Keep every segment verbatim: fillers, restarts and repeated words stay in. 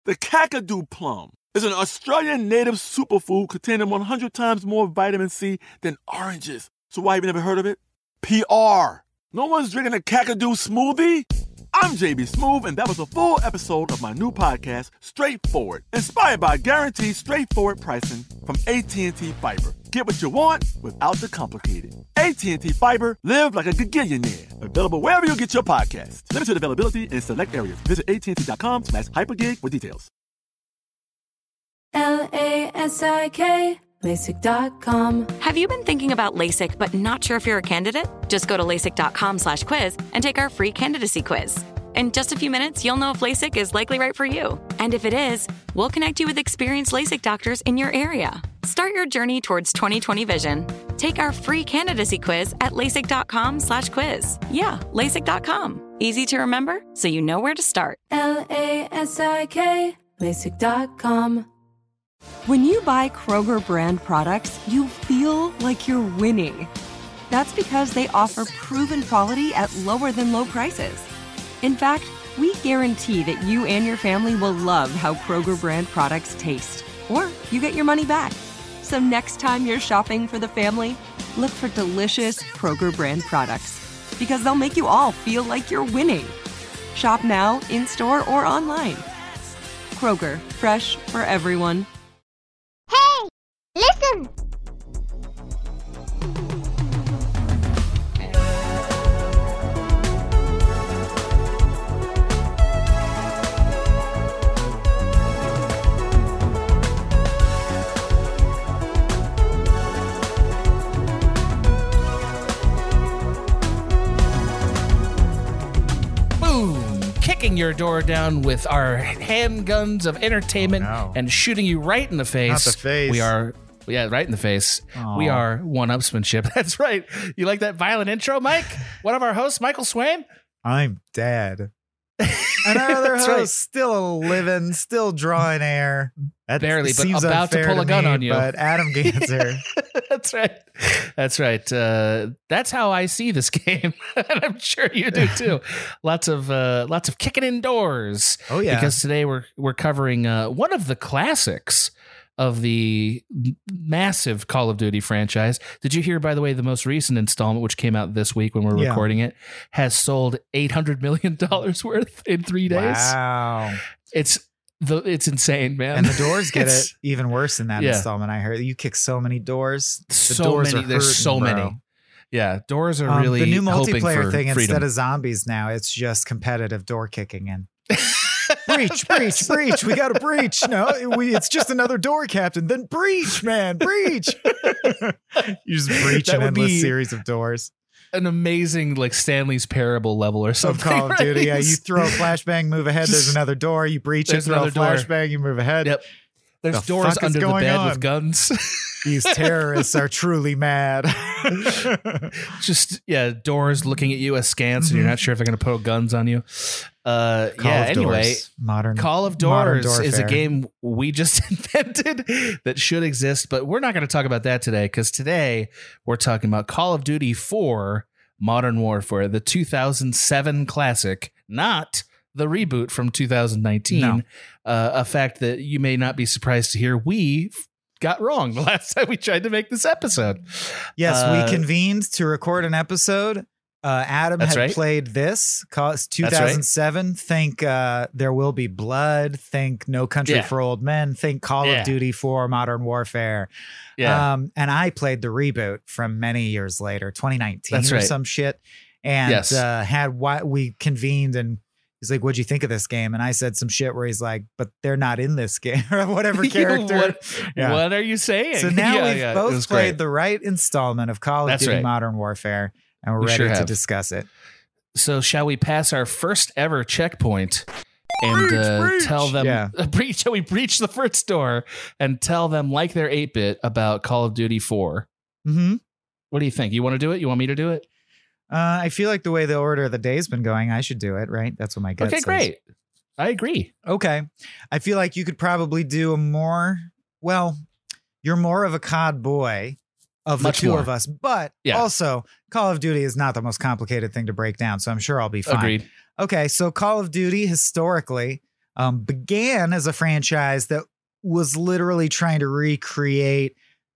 The Kakadu plum is an Australian native superfood containing one hundred times more vitamin C than oranges. So why have you never heard of it? P R. No one's drinking a Kakadu smoothie? I'm J B Smoove, and that was a full episode of my new podcast, Straightforward, inspired by guaranteed straightforward pricing from A T and T Fiber. Get what you want without the complicated. A T and T Fiber, live like a gigillionaire. Available wherever you get your podcasts. Limited availability in select areas. Visit att.com slash hypergig for details. L A S I K LASIK dot com. Have you been thinking about LASIK but not sure if you're a candidate? Just go to LASIK.com slash quiz and take our free candidacy quiz. In just a few minutes, you'll know if LASIK is likely right for you. And if it is, we'll connect you with experienced LASIK doctors in your area. Start your journey towards twenty twenty vision. Take our free candidacy quiz at LASIK.com slash quiz. Yeah, LASIK dot com. Easy to remember, so you know where to start. L A S I K LASIK dot com. When you buy Kroger brand products, you feel like you're winning. That's because they offer proven quality at lower than low prices. In fact, we guarantee that you and your family will love how Kroger brand products taste, or you get your money back. So next time you're shopping for the family, look for delicious Kroger brand products, because they'll make you all feel like you're winning. Shop now, in-store, or online. Kroger, fresh for everyone. Hey, listen! Kicking your door down with our handguns of entertainment oh, no. and shooting you right in the face. Not the face. We are, yeah, right in the face. Aww. We are one-upsmanship. That's right. You like that violent intro, Mike? One of our hosts, Michael Swain. I'm dead. And our other host, right. still living, still drawing air. That Barely, but seems about to unfair pull a gun me, on you. But Adam Ganser. That's right. That's right. Uh, that's how I see this game, and I'm sure you do too. Lots of uh, lots of kicking indoors. Oh yeah, because today we're we're covering uh, one of the classics of the massive Call of Duty franchise. Did you hear, by the way, the most recent installment, which came out this week when we're yeah. recording it, has sold eight hundred million dollars worth in three days? Wow. It's the it's insane, man. And the doors get it even worse in that yeah. installment. I heard you kick so many doors. The so doors many. are There's hurting, so bro. many. Yeah, doors are um, really the new hoping multiplayer for thing. freedom. Instead of zombies now, it's just competitive door kicking in. breach, breach, breach. We got to breach. No, we, it's just another door, Captain. Then breach, man, breach. You just breach That an would endless be series of doors. An amazing like Stanley's Parable level or something. Of Call of right? Duty. Yeah, you throw a flashbang, move ahead. There's another door. You breach it, There's throw a another door. flashbang, you move ahead. Yep. There's The doors fuck is under the going bed on? with guns. These terrorists are truly mad. Just yeah, doors looking at you askance, and you're not sure if they're going to put guns on you. Uh, Call yeah. of Anyway, Doors. modern Call of modern Doors is a Doorfare. game we just invented that should exist, but we're not going to talk about that today because today we're talking about Call of Duty four Modern Warfare, the two thousand seven classic, not the reboot from two thousand nineteen. No. Uh, a fact that you may not be surprised to hear we got wrong the last time we tried to make this episode. Yes, Uh, we convened to record an episode. Uh, Adam That's had right. played this. Cost two That's right. thousand seven. Think uh, There Will Be Blood. Think No Country Yeah. for Old Men. Think Call Yeah. of Duty four Modern Warfare. Yeah. Um, and I played the reboot from many years later, twenty nineteen That's or right. some shit. And Yes. uh, had what we convened and he's like, "What'd you think of this game?" And I said some shit where he's like, "But they're not in this game," or whatever character. what, Yeah. what are you saying? So now Yeah, we've yeah, it both was played great. the right installment of Call of That's Duty right. Modern Warfare, and we're We ready sure to have. discuss it. So shall we pass our first ever checkpoint and Breach, uh, breach. tell them Yeah. uh, breach? Shall we breach the first door and tell them like they're eight bit about Call of Duty four? Mm-hmm. What do you think? You want to do it? You want me to do it? Uh, I feel like the way the order of the day's been going, I should do it, right? That's what my gut Okay, says. great. I agree. Okay. I feel like you could probably do a more, well, you're more of a C O D boy of Much the two more. of us, but Yeah. also Call of Duty is not the most complicated thing to break down, so I'm sure I'll be fine. Agreed. Okay, so Call of Duty historically um, began as a franchise that was literally trying to recreate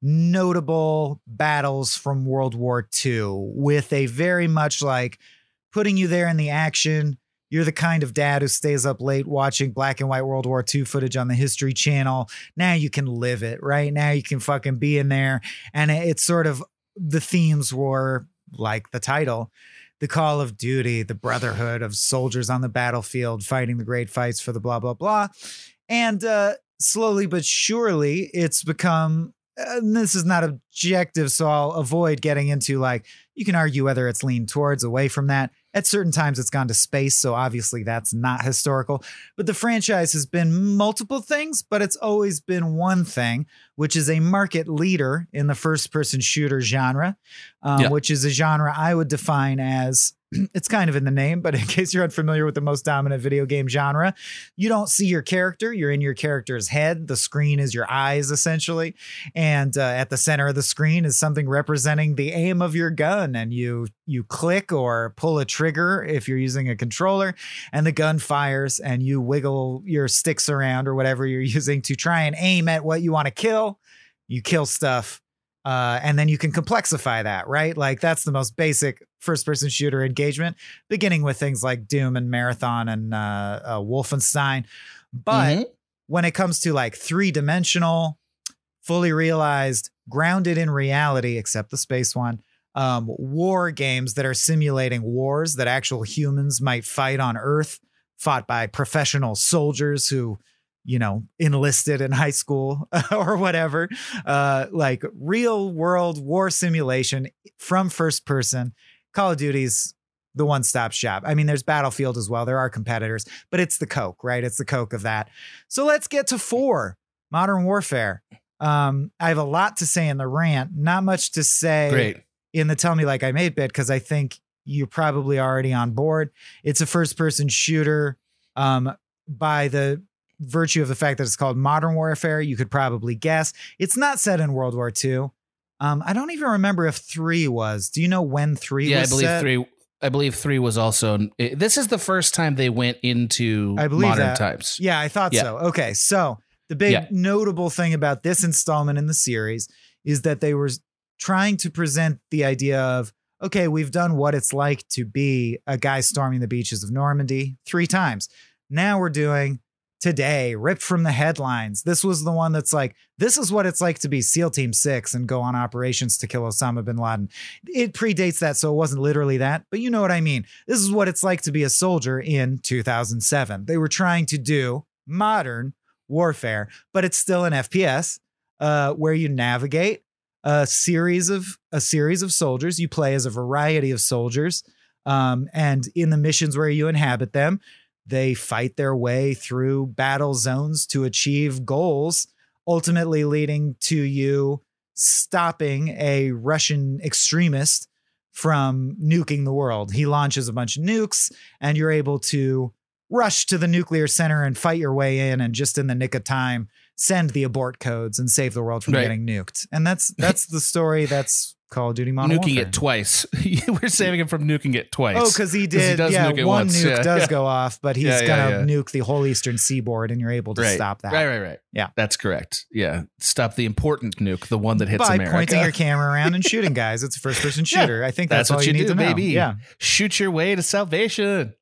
notable battles from World War Two with a very much like putting you there in the action. You're the kind of dad who stays up late watching black and white World War Two footage on the History Channel. Now you can live it, right? Now you can fucking be in there. And it's sort of, the themes were like the title, the Call of Duty, the brotherhood of soldiers on the battlefield fighting the great fights for the blah, blah, blah. And uh, slowly but surely it's become, and this is not objective, so I'll avoid getting into like, you can argue whether it's leaned towards, away from that. At certain times it's gone to space, so obviously that's not historical. But the franchise has been multiple things, but it's always been one thing, which is a market leader in the first-person shooter genre, um, yeah. which is a genre I would define as, it's kind of in the name, but in case you're unfamiliar with the most dominant video game genre, you don't see your character. You're in your character's head. The screen is your eyes, essentially. And uh, at the center of the screen is something representing the aim of your gun. And you you click or pull a trigger if you're using a controller, and the gun fires, and you wiggle your sticks around or whatever you're using to try and aim at what you want to kill. You kill stuff. Uh, and then you can complexify that, right? Like that's the most basic first-person shooter engagement, beginning with things like Doom and Marathon and uh, uh, Wolfenstein. But mm-hmm. when it comes to like three-dimensional, fully realized, grounded in reality, except the space one, um, war games that are simulating wars that actual humans might fight on Earth, fought by professional soldiers who, you know, enlisted in high school or whatever, uh, like real world war simulation from first person. Call of Duty's the one-stop shop. I mean, there's Battlefield as well. There are competitors, but it's the Coke, right? It's the Coke of that. So let's get to four, Modern Warfare. Um, I have a lot to say in the rant, not much to say Great. in the Tell Me Like I Made bit, because I think you're probably already on board. It's a first-person shooter um, by the virtue of the fact that it's called Modern Warfare. You could probably guess it's not set in World War Two. Um, I don't even remember if three was. Do you know when three yeah, was I believe set? three. I believe three was also. This is the first time they went into I believe modern that. times. Yeah, I thought yeah. so. Okay, so the big yeah. notable thing about this installment in the series is that they were trying to present the idea of, okay, we've done what it's like to be a guy storming the beaches of Normandy three times. Now we're doing today, ripped from the headlines. This was the one that's like, this is what it's like to be SEAL Team six and go on operations to kill Osama bin Laden. It predates that, so it wasn't literally that, but you know what I mean. This is what it's like to be a soldier in two thousand seven. They were trying to do modern warfare, but it's still an F P S uh, where you navigate a series of a series of soldiers. You play as a variety of soldiers, um, and in the missions where you inhabit them, they fight their way through battle zones to achieve goals, ultimately leading to you stopping a Russian extremist from nuking the world. He launches a bunch of nukes, and you're able to rush to the nuclear center and fight your way in, and just in the nick of time, send the abort codes and save the world from right. getting nuked. And that's that's the story that's Call of Duty Modern Nuking Warfare. it twice. We're saving him from nuking it twice. Oh, because he did. He yeah, nuke it one once. nuke yeah. does yeah. go off, but he's Yeah, yeah, gonna yeah. nuke the whole eastern seaboard, and you're able to right. stop that. Right, right, right. Yeah, that's correct. Yeah, stop the important nuke, the one that hits by America. pointing your camera around and shooting guys. It's a first-person shooter. yeah, I think that's, that's all what you, you need do, to know. baby. Yeah, shoot your way to salvation.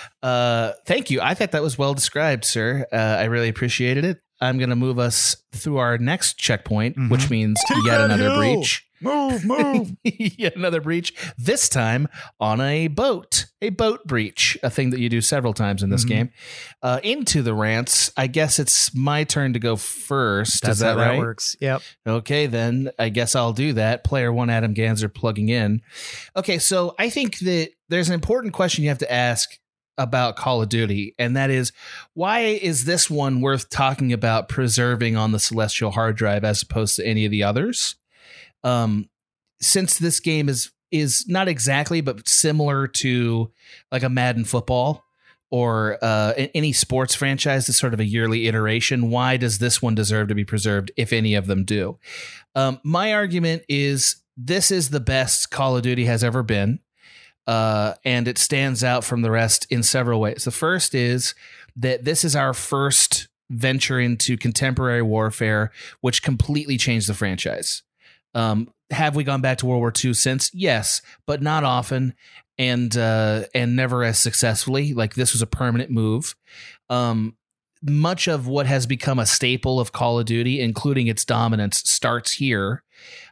Uh, thank you. I thought that was well described, sir. Uh, I really appreciated it. I'm going to move us through our next checkpoint, mm-hmm. which means Take yet another hill. breach. Move, move. Yet another breach, this time on a boat, a boat breach, a thing that you do several times in this mm-hmm. game. Uh, into the rants, I guess it's my turn to go first. That's Is that how right? that works. Yep. Okay, then I guess I'll do that. Player one, Adam Ganzer, plugging in. Okay, so I think that there's an important question you have to ask about Call of Duty, and that is, why is this one worth talking about preserving on the Celestial hard drive as opposed to any of the others? Um, since this game is is not exactly, but similar to like a Madden football or uh, any sports franchise, that's sort of a yearly iteration. Why does this one deserve to be preserved, if any of them do? Um, my argument is this is the best Call of Duty has ever been. Uh, and it stands out from the rest in several ways. The first is that this is our first venture into contemporary warfare, which completely changed the franchise. Um, have we gone back to World War Two since? Yes, but not often, and uh, and never as successfully. Like, this was a permanent move. Um, much of what has become a staple of Call of Duty, including its dominance, starts here.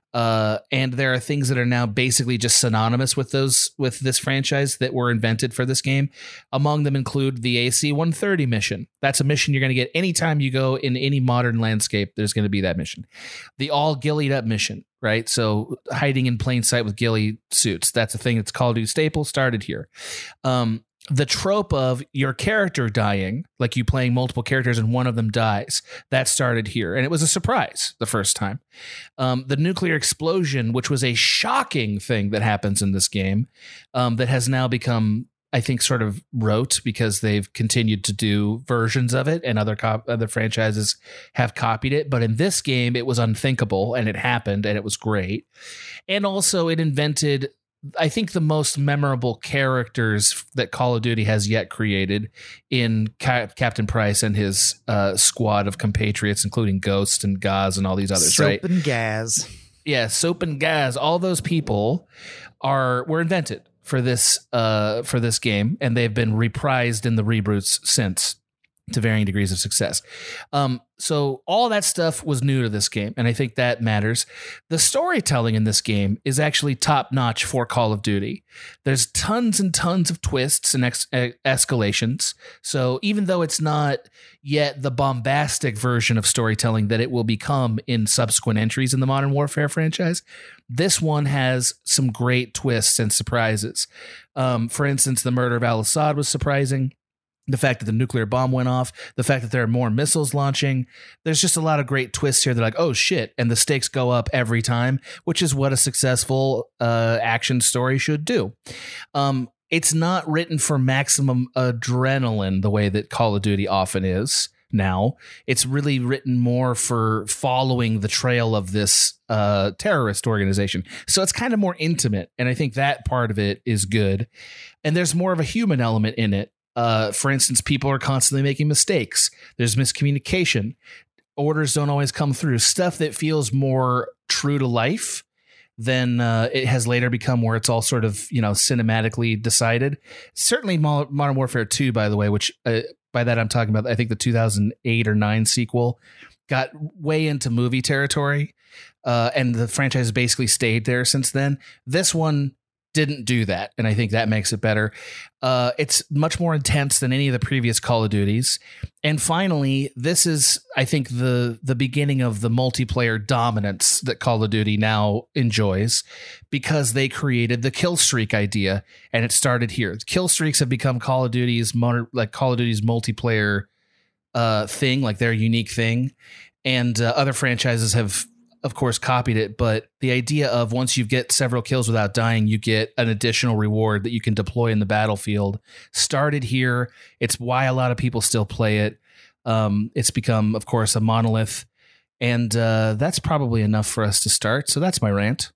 Uh, and there are things that are now basically just synonymous with those with this franchise that were invented for this game. Among them include the A C one thirty mission. That's a mission you're going to get anytime you go in any modern landscape. There's going to be that mission. The all ghillied up mission, right? So hiding in plain sight with ghillie suits. That's a thing that's Call of Duty staple. Started here. Um, the trope of your character dying, like you playing multiple characters and one of them dies, that started here. And it was a surprise the first time. Um, the nuclear explosion, which was a shocking thing that happens in this game, um, that has now become, I think, sort of rote because they've continued to do versions of it and other cop- other franchises have copied it. But in this game, it was unthinkable and it happened and it was great. And also it invented, I think, the most memorable characters that Call of Duty has yet created in Cap- Captain Price and his uh, squad of compatriots, including Ghost and Gaz and all these others, Soap right? and Gaz. Yeah, Soap and Gaz. All those people are were invented for this uh, for this game, and they've been reprised in the reboots since, to varying degrees of success. Um, so all that stuff was new to this game, and I think that matters. The storytelling in this game is actually top-notch for Call of Duty. There's tons and tons of twists and ex- escalations. So even though it's not yet the bombastic version of storytelling that it will become in subsequent entries in the Modern Warfare franchise, this one has some great twists and surprises. Um, for instance, the murder of Al-Assad was surprising. The fact that the nuclear bomb went off, the fact that there are more missiles launching. There's just a lot of great twists here. They're like, oh shit. And the stakes go up every time, which is what a successful uh, action story should do. Um, it's not written for maximum adrenaline the way that Call of Duty often is now. It's really written more for following the trail of this uh, terrorist organization. So it's kind of more intimate. And I think that part of it is good. And there's more of a human element in it. Uh, for instance, people are constantly making mistakes. There's miscommunication. Orders don't always come through. Stuff that feels more true to life than uh, it has later become, where it's all sort of, you know, cinematically decided. Certainly Modern Warfare two, by the way, which uh, by that I'm talking about, I think the two thousand eight or nine sequel got way into movie territory. Uh, and the franchise basically stayed there since then. This one didn't do that, and I think that makes it better. Uh, it's much more intense than any of the previous Call of Duties. And finally, this is, I think, the the beginning of the multiplayer dominance that Call of Duty now enjoys, because they created the kill streak idea, and it started here. Kill streaks have become Call of Duty's like Call of Duty's multiplayer uh, thing, like their unique thing, and uh, other franchises have, of course, copied it. But the idea of once you get several kills without dying, you get an additional reward that you can deploy in the battlefield started here. It's why a lot of people still play it. Um, it's become, of course, a monolith. And uh, that's probably enough for us to start. So that's my rant.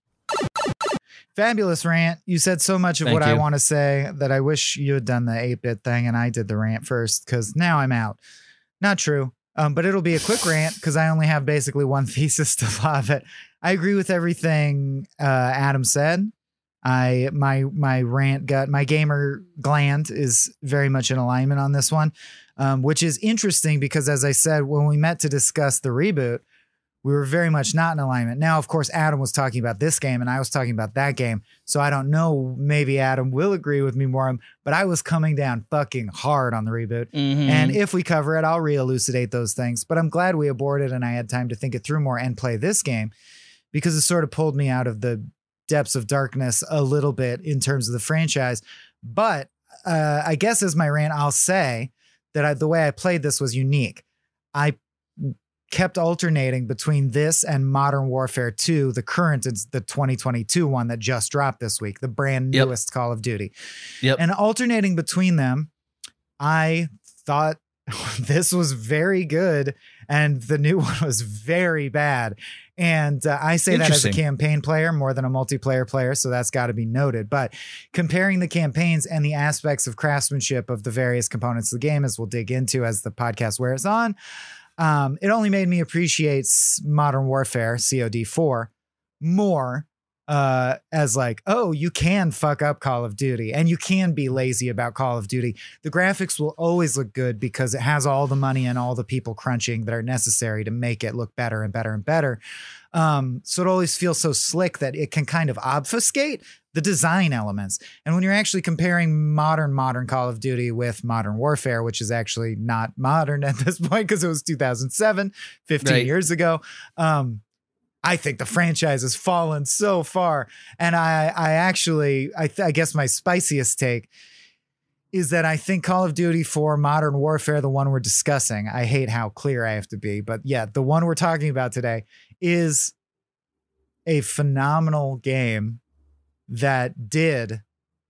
Fabulous rant. You said so much of Thank what you. I want to say that I wish you had done the eight-bit thing and I did the rant first, because now I'm out. Not true. Um, but it'll be a quick rant because I only have basically one thesis to love it. I agree with everything uh, Adam said. I my my rant gut, my gamer gland is very much in alignment on this one, um, which is interesting because, as I said, when we met to discuss the reboot, we were very much not in alignment. Now, of course, Adam was talking about this game and I was talking about that game. So I don't know, maybe Adam will agree with me more, but I was coming down fucking hard on the reboot. Mm-hmm. And if we cover it, I'll re-elucidate those things. But I'm glad we aborted and I had time to think it through more and play this game, because it sort of pulled me out of the depths of darkness a little bit in terms of the franchise. But uh, I guess as my rant, I'll say that I, the way I played this was unique. I kept alternating between this and Modern Warfare two, the current, it's the twenty twenty-two one that just dropped this week, the brand Yep. newest Call of Duty. Yep. And alternating between them, I thought this was very good, and the new one was very bad. And uh, I say that as a campaign player more than a multiplayer player, so that's got to be noted. But comparing the campaigns and the aspects of craftsmanship of the various components of the game, as we'll dig into as the podcast wears on, um, it only made me appreciate Modern Warfare, C O D four, more uh, as like, oh, you can fuck up Call of Duty and you can be lazy about Call of Duty. The graphics will always look good because it has all the money and all the people crunching that are necessary to make it look better and better and better. Um, so it always feels so slick that it can kind of obfuscate the design elements. And when you're actually comparing modern, modern Call of Duty with Modern Warfare, which is actually not modern at this point because it was two thousand seven, fifteen right. years ago, um, I think the franchise has fallen so far. And I, I actually, I, th- I guess my spiciest take is that I think Call of Duty four Modern Warfare, the one we're discussing, I hate how clear I have to be, but yeah, the one we're talking about today is a phenomenal game that did,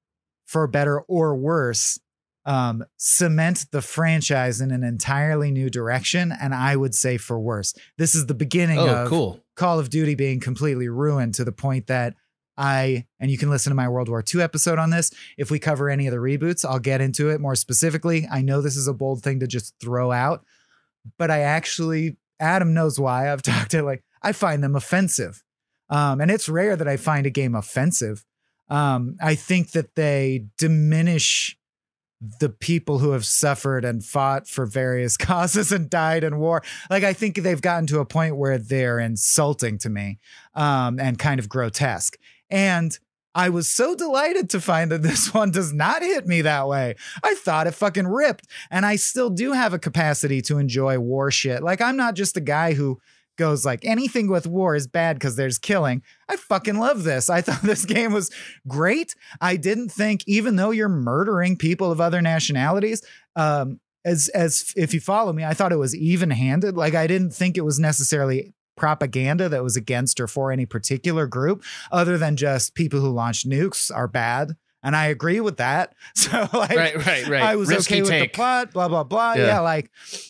for better or worse, um, cement the franchise in an entirely new direction. And I would say for worse. This is the beginning oh, of cool. Call of Duty being completely ruined to the point that I, and you can listen to my World War Two episode on this. If we cover any of the reboots, I'll get into it more specifically. I know this is a bold thing to just throw out, but I actually, Adam knows why. I've talked to like, I find them offensive. Um, and it's rare that I find a game offensive. Um, I think that they diminish the people who have suffered and fought for various causes and died in war. Like, I think they've gotten to a point where they're insulting to me, um, and kind of grotesque. And I was so delighted to find that this one does not hit me that way. I thought it fucking ripped. And I still do have a capacity to enjoy war shit. Like, I'm not just a guy who goes like anything with war is bad because there's killing. I fucking love this. I thought this game was great. I didn't think, even though you're murdering people of other nationalities, um, as, as if you follow me, I thought it was even handed. Like, I didn't think it was necessarily propaganda that was against or for any particular group other than just people who launched nukes are bad. And I agree with that. So like, right, right, right. I was Risky okay take. with the plot, blah, blah, blah. Yeah. yeah like,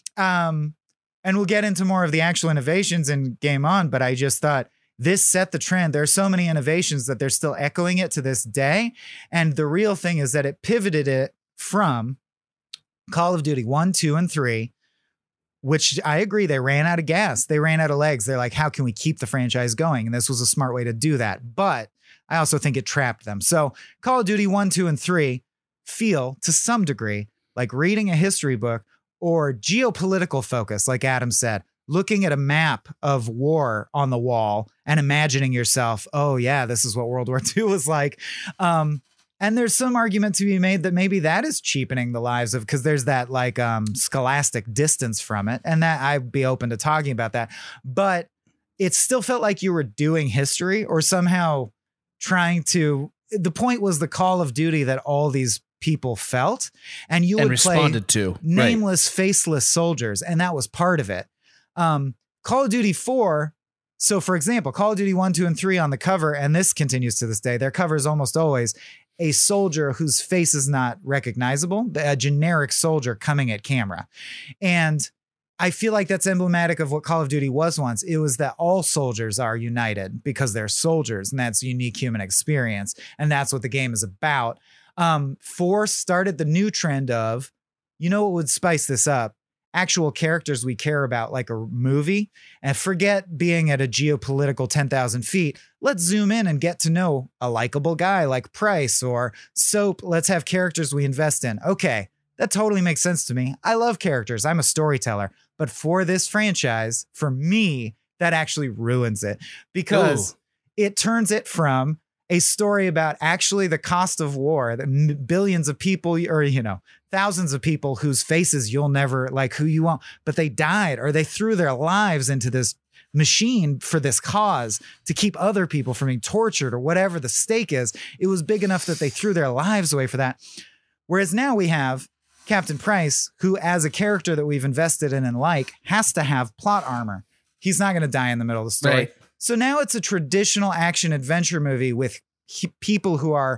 um, and we'll get into more of the actual innovations in Game On, but I just thought this set the trend. There are so many innovations that they're still echoing it to this day. And the real thing is that it pivoted it from Call of Duty one, two, and three, which I agree, they ran out of gas. They ran out of legs. They're like, how can we keep the franchise going? And this was a smart way to do that. But I also think it trapped them. So Call of Duty one, two, and three feel to some degree like reading a history book or geopolitical focus, like Adam said, looking at a map of war on the wall and imagining yourself, oh yeah, this is what World War Two was like. Um, and there's some argument to be made that maybe that is cheapening the lives of, because there's that like um, scholastic distance from it. And that I'd be open to talking about that. But it still felt like you were doing history or somehow trying to, the point was the Call of Duty that all these people felt, and you and would responded play to nameless, right. faceless soldiers, and that was part of it. Um, Call of Duty four. So, for example, Call of Duty one, two, and three on the cover, and this continues to this day. Their cover is almost always a soldier whose face is not recognizable, a generic soldier coming at camera, and I feel like that's emblematic of what Call of Duty was once. It was that all soldiers are united because they're soldiers, and that's a unique human experience, and that's what the game is about. Um, four started the new trend of, you know what would spice this up? Actual characters we care about, like a movie, and forget being at a geopolitical ten thousand feet. Let's zoom in and get to know a likable guy like Price or Soap. Let's have characters we invest in. Okay, that totally makes sense to me. I love characters. I'm a storyteller. But for this franchise, for me, that actually ruins it because Ooh. It turns it from a story about actually the cost of war, the billions of people, or, you know, thousands of people whose faces you'll never like, who you want, but they died or they threw their lives into this machine for this cause to keep other people from being tortured or whatever the stake is. It was big enough that they threw their lives away for that. Whereas now we have Captain Price, who as a character that we've invested in and like, has to have plot armor. He's not going to die in the middle of the story. Right. So now it's a traditional action adventure movie with he- people who are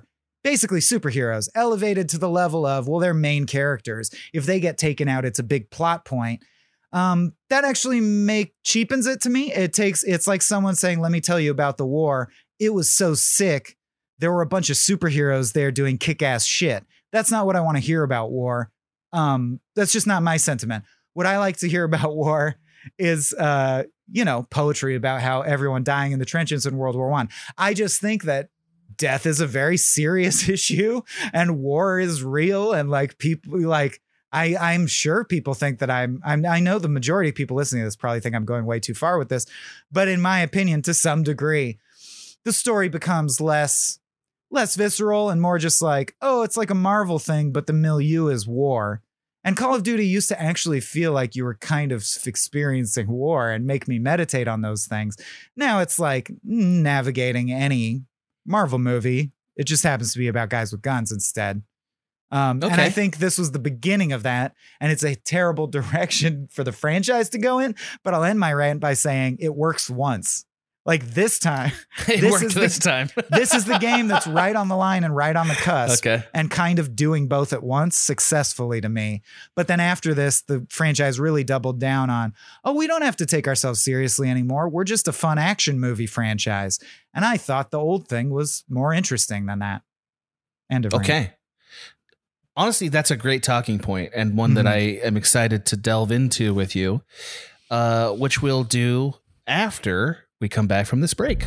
basically superheroes elevated to the level of, well, they're main characters. If they get taken out, it's a big plot point. Um, that actually make cheapens it to me. It takes, it's like someone saying, let me tell you about the war. It was so sick. There were a bunch of superheroes there doing kick-ass shit. That's not what I want to hear about war. Um, that's just not my sentiment. What I like to hear about war is, uh, you know, poetry about how everyone dying in the trenches in World War One. I. I just think that death is a very serious issue and war is real. And like people like, I, I'm sure people think that I'm, I'm, I know the majority of people listening to this probably think I'm going way too far with this, but in my opinion, to some degree, the story becomes less, less visceral and more just like, oh, it's like a Marvel thing, but the milieu is war. And Call of Duty used to actually feel like you were kind of experiencing war and make me meditate on those things. Now it's like navigating any Marvel movie. It just happens to be about guys with guns instead. Um, okay. And I think this was the beginning of that. And it's a terrible direction for the franchise to go in. But I'll end my rant by saying it works once. Like this time, it this worked is this the, time. This is the game that's right on the line and right on the cusp, okay. and kind of doing both at once successfully to me. But then after this, the franchise really doubled down on, oh, we don't have to take ourselves seriously anymore. We're just a fun action movie franchise. And I thought the old thing was more interesting than that. End of okay. rant. Honestly, that's a great talking point and one Mm-hmm. that I am excited to delve into with you, uh, which we'll do after we come back from this break.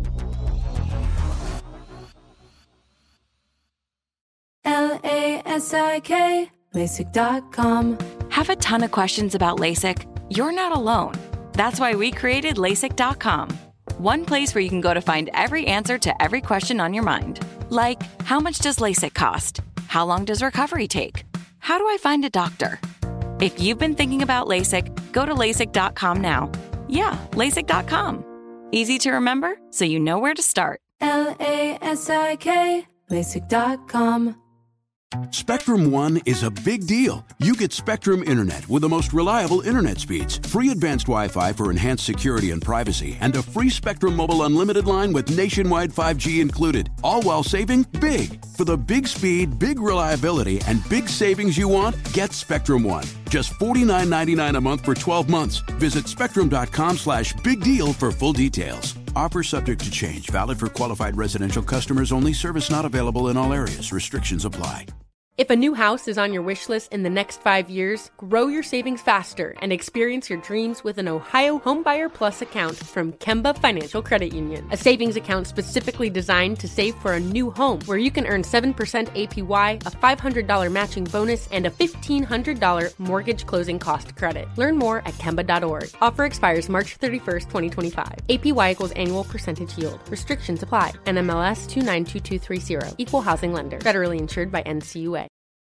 L A S I K, LASIK dot com. Have a ton of questions about LASIK? You're not alone. That's why we created LASIK dot com. One place where you can go to find every answer to every question on your mind. Like, how much does LASIK cost? How long does recovery take? How do I find a doctor? If you've been thinking about LASIK, go to LASIK dot com now. Yeah, LASIK dot com. Easy to remember, so you know where to start. L A S I K, LASIK dot com. Spectrum One is a big deal. You get Spectrum Internet with the most reliable internet speeds, free advanced Wi-Fi for enhanced security and privacy, and a free Spectrum Mobile Unlimited line with nationwide five G included, all while saving big. For the big speed, big reliability, and big savings you want, get Spectrum One. Just forty-nine ninety-nine a month for twelve months. Visit spectrum.com slash big deal for full details. Offer subject to change. Valid for qualified residential customers only. Service not available in all areas. Restrictions apply. If a new house is on your wish list in the next five years, grow your savings faster and experience your dreams with an Ohio Homebuyer Plus account from Kemba Financial Credit Union. A savings account specifically designed to save for a new home, where you can earn seven percent A P Y, a five hundred dollars matching bonus, and a fifteen hundred dollars mortgage closing cost credit. Learn more at Kemba dot org. Offer expires March thirty-first, twenty twenty-five. A P Y equals annual percentage yield. Restrictions apply. N M L S two nine two two three zero. Equal housing lender. Federally insured by N C U A.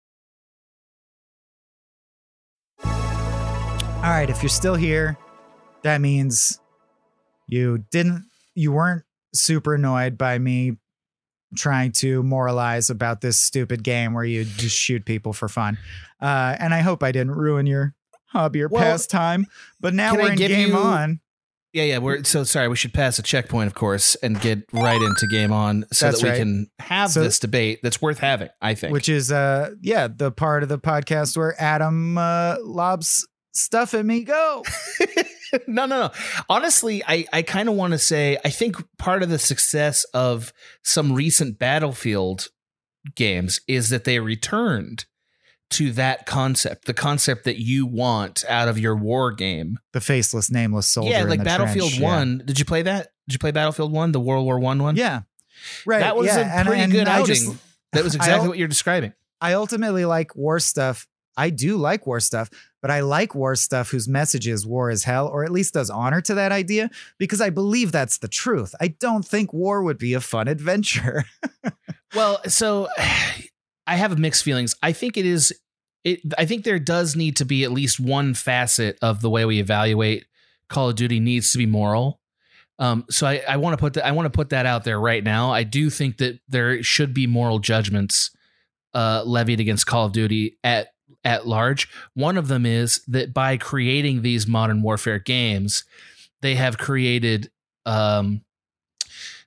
All right, if you're still here, that means you didn't, you weren't super annoyed by me trying to moralize about this stupid game where you just shoot people for fun. Uh, and I hope I didn't ruin your hobby or well, pastime. But now we're I in give Game you, On. Yeah, yeah. We're so sorry. We should pass a checkpoint, of course, and get right into Game On so That's that we right. can have So- this debate that's worth having, I think. Which is, uh, yeah, the part of the podcast where Adam uh, lobs stuff at me. Go. no, no, no. Honestly, I, I kind of want to say, I think part of the success of some recent Battlefield games is that they returned to that concept, the concept that you want out of your war game. The faceless, nameless soldier. Yeah, in like the Battlefield trench, one. Did you play that? Did you play Battlefield one, the World War One one? Yeah. Right. That was yeah. a and, pretty and good I outing. just- that was exactly I- what you're describing. I ultimately like war stuff. I do like war stuff, but I like war stuff whose message is war is hell, or at least does honor to that idea, because I believe that's the truth. I don't think war would be a fun adventure. Well, so I have mixed feelings. I think it is. It. I think there does need to be at least one facet of the way we evaluate Call of Duty needs to be moral. Um, so I, I want to put that. I want to put that out there right now. I do think that there should be moral judgments uh, levied against Call of Duty at at large. One of them is that by creating these modern warfare games, they have created um,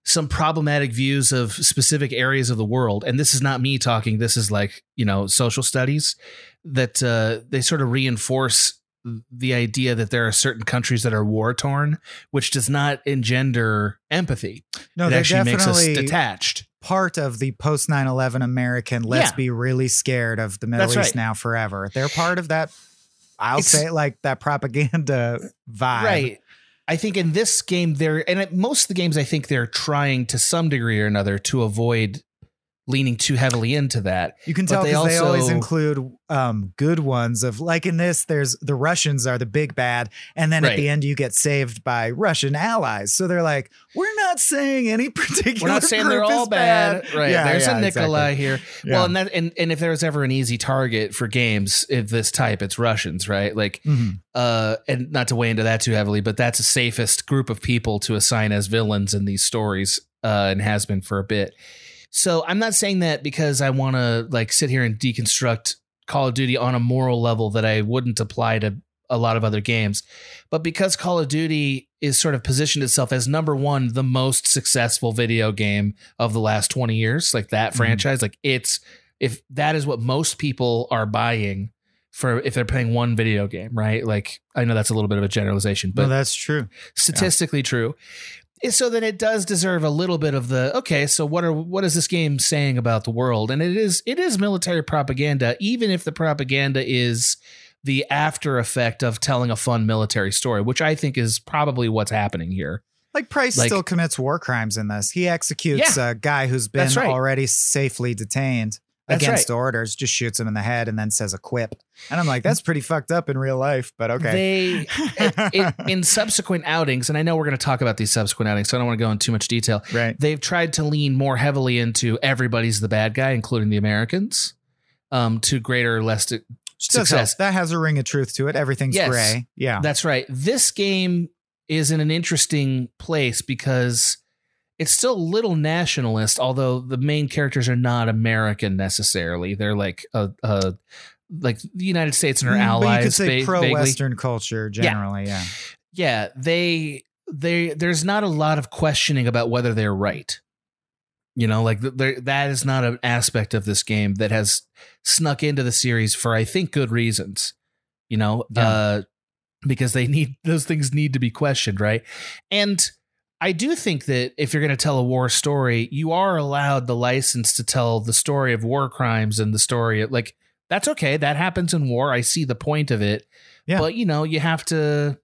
some problematic views of specific areas of the world. And this is not me talking. This is like, you know, social studies that uh, they sort of reinforce the idea that there are certain countries that are war torn, which does not engender empathy. No, it they're actually makes us definitely detached. Part of the post nine eleven American, let's Yeah. be really scared of the Middle That's East right. now forever. They're part of that. I'll It's- say it like that propaganda vibe. Right. I think in this game, they're, and at most of the games, I think they're trying to some degree or another to avoid leaning too heavily into that. You can But tell they because they, also- always include um, good ones of like in this, there's the Russians are the big bad. And then at Right. the end, you get saved by Russian allies. So they're like, we're not saying any particular We're not saying they're group all is bad. Right. Yeah, There's yeah, a Nikolai exactly. here. Yeah. Well, and that and, and if there's ever an easy target for games of this type, it's Russians, right? Like Mhm. uh and not to weigh into that too heavily, but that's the safest group of people to assign as villains in these stories, uh, and has been for a bit. So I'm not saying that because I want to like sit here and deconstruct Call of Duty on a moral level that I wouldn't apply to a lot of other games, but because Call of Duty is sort of positioned itself as number one, the most successful video game of the last twenty years, like that Mhm. franchise, like it's, if that is what most people are buying for, if they're playing one video game, right? Like I know that's a little bit of a generalization, but No, that's true. statistically true. So then it does deserve a little bit of the, okay, so what are what is this game saying about the world? And it is it is military propaganda, even if the propaganda is the after effect of telling a fun military story, which I think is probably what's happening here. Like Price Like- still commits war crimes in this. He executes Yeah. a guy who's been That's right. already safely detained That's against right. orders, just shoots him in the head and then says a quip. And I'm like, that's pretty fucked up in real life, but okay. They it, it, in subsequent outings, and I know we're going to talk about these subsequent outings, so I don't want to go into too much detail. Right. They've tried to lean more heavily into everybody's the bad guy, including the Americans, um, to greater or less to, Which does help. success. That has a ring of truth to it. Everything's Yes. gray. Yeah. That's right. This game is in an interesting place because it's still a little nationalist, although the main characters are not American necessarily. They're like a, a like the United States and her Mm, allies. But you could say va- pro-Western vaguely. culture generally. Yeah. Yeah, they they there's not a lot of questioning about whether they're right. You know, like there, that is not an aspect of this game that has snuck into the series for, I think, good reasons. You know, Yeah. uh, because they need those things need to be questioned, right? And I do think that if you're going to tell a war story, you are allowed the license to tell the story of war crimes and the story of, like, that's okay. That happens in war. I see the point of it. Yeah. But, you know, you have to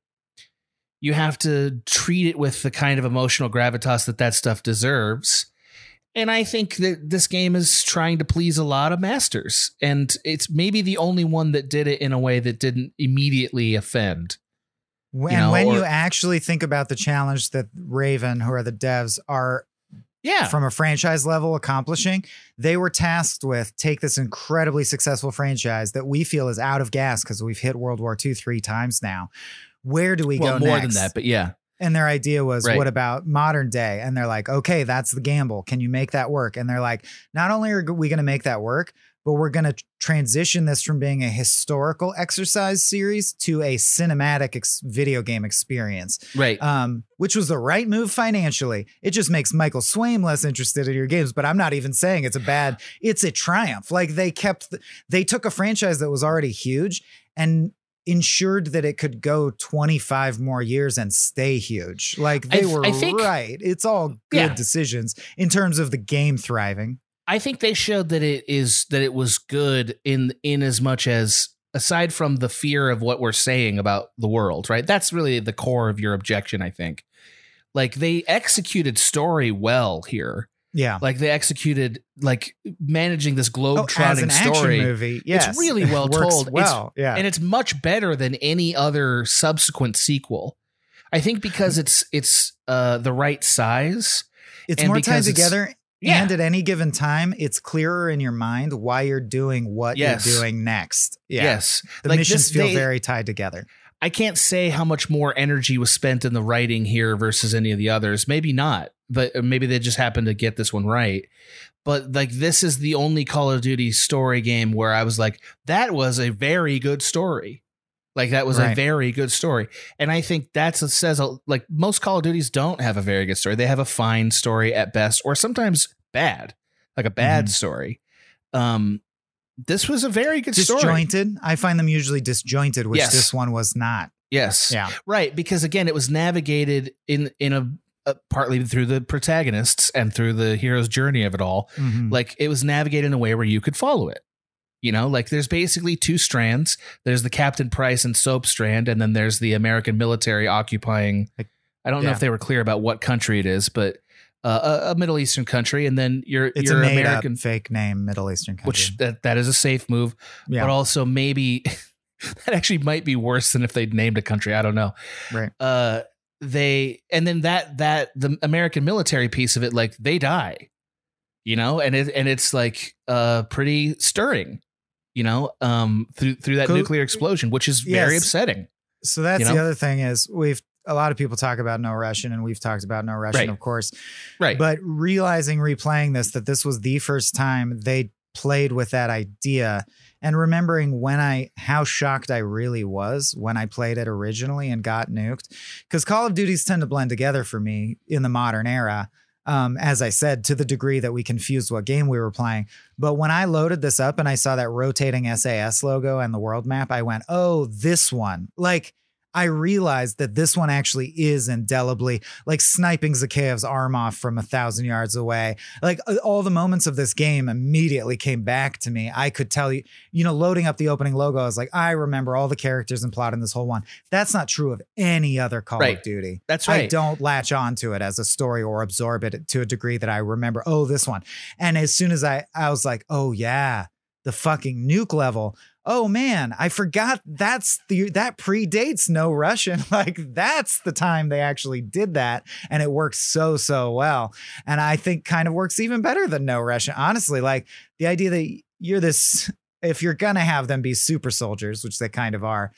you have to treat it with the kind of emotional gravitas that that stuff deserves. And I think that this game is trying to please a lot of masters. And it's maybe the only one that did it in a way that didn't immediately offend. When, You know, when or- you actually think about the challenge that Raven, who are the devs, are Yeah. from a franchise level accomplishing, they were tasked with take this incredibly successful franchise that we feel is out of gas because we've hit World War Two three times now. Where do we well, go more next? than that, but yeah. And their idea was, Right. what about modern day? And they're like, okay, that's the gamble. Can you make that work? And they're like, not only are we going to make that work, but we're going to transition this from being a historical exercise series to a cinematic ex- video game experience, Right. um, which was the right move financially. It just makes Michael Swaim less interested in your games, but I'm not even saying it's a bad, it's a triumph. Like they kept, the, they took a franchise that was already huge and ensured that it could go twenty-five more years and stay huge. Like they I th- were I think- right. It's all good Yeah. decisions in terms of the game thriving. I think they showed that it is that it was good in in as much as, aside from the fear of what we're saying about the world, right? That's really the core of your objection, I think. Like they executed story well here. Yeah. Like they executed like managing this Oh, as globe-trotting an action story. movie, yes. It's really well Works told. It's- Well, yeah. And it's much better than any other subsequent sequel. I think because it's it's uh, the right size. It's and more because tied it's- together. Yeah. And at any given time, it's clearer in your mind why you're doing what Yes. you're doing next. Yeah. Yes. The Like missions this- feel they- very tied together. I can't say how much more energy was spent in the writing here versus any of the others. Maybe not, but maybe they just happened to get this one right. But like this is the only Call of Duty story game where I was like, that was a very good story. Like that was Right. a very good story. And I think that's a, says a, like most Call of Duties don't have a very good story. They have a fine story at best, or sometimes bad, like a bad Mhm. story. Um, this was a very good story. Disjointed. I find them usually disjointed, which Yes. this one was not. Yes. Yeah. Right. Because again, it was navigated in, in a, a partly through the protagonists and through the hero's journey of it all. Mhm. Like it was navigated in a way where you could follow it. You know, like there's basically two strands. There's the Captain Price and Soap strand, and then there's the American military occupying. I don't know Yeah. if they were clear about what country it is, but uh, a, a Middle Eastern country. And then your It's your a made American, up fake name, Middle Eastern country. which that, that is a safe move, yeah. but also maybe that actually might be worse than if they'd named a country. I don't know. right. Uh, they and then that that the American military piece of it, like they die, you know, and it and it's like uh pretty stirring. You know, um, through through that Co- nuclear explosion, which is very Yes. upsetting. So that's You the know? other thing is we've a lot of people talk about No Russian, and we've talked about No Russian, Right. of course. Right. But realizing replaying this that this was the first time they played with that idea, and remembering when I how shocked I really was when I played it originally and got nuked, because Call of Duties tend to blend together for me in the modern era. Um, as I said, to the degree that we confused what game we were playing. But when I loaded this up and I saw that rotating S A S logo and the world map, I went, oh, this one. Like, I realized that this one actually is indelibly like sniping Zakhaev's arm off from a thousand yards away. Like all the moments of this game immediately came back to me. I could tell you, you know, loading up the opening logo, I was like, I remember all the characters and plot in this whole one. That's not true of any other Call Right. of Duty. That's I right. don't latch onto it as a story or absorb it to a degree that I remember, oh, this one. And as soon as I, I was like, oh yeah, the fucking nuke level. Oh man, I forgot that's the that predates No Russian. Like that's the time they actually did that, and it works so so well. And I think kind of works even better than No Russian. Honestly, like the idea that you're this, if you're gonna have them be super soldiers, which they kind of are,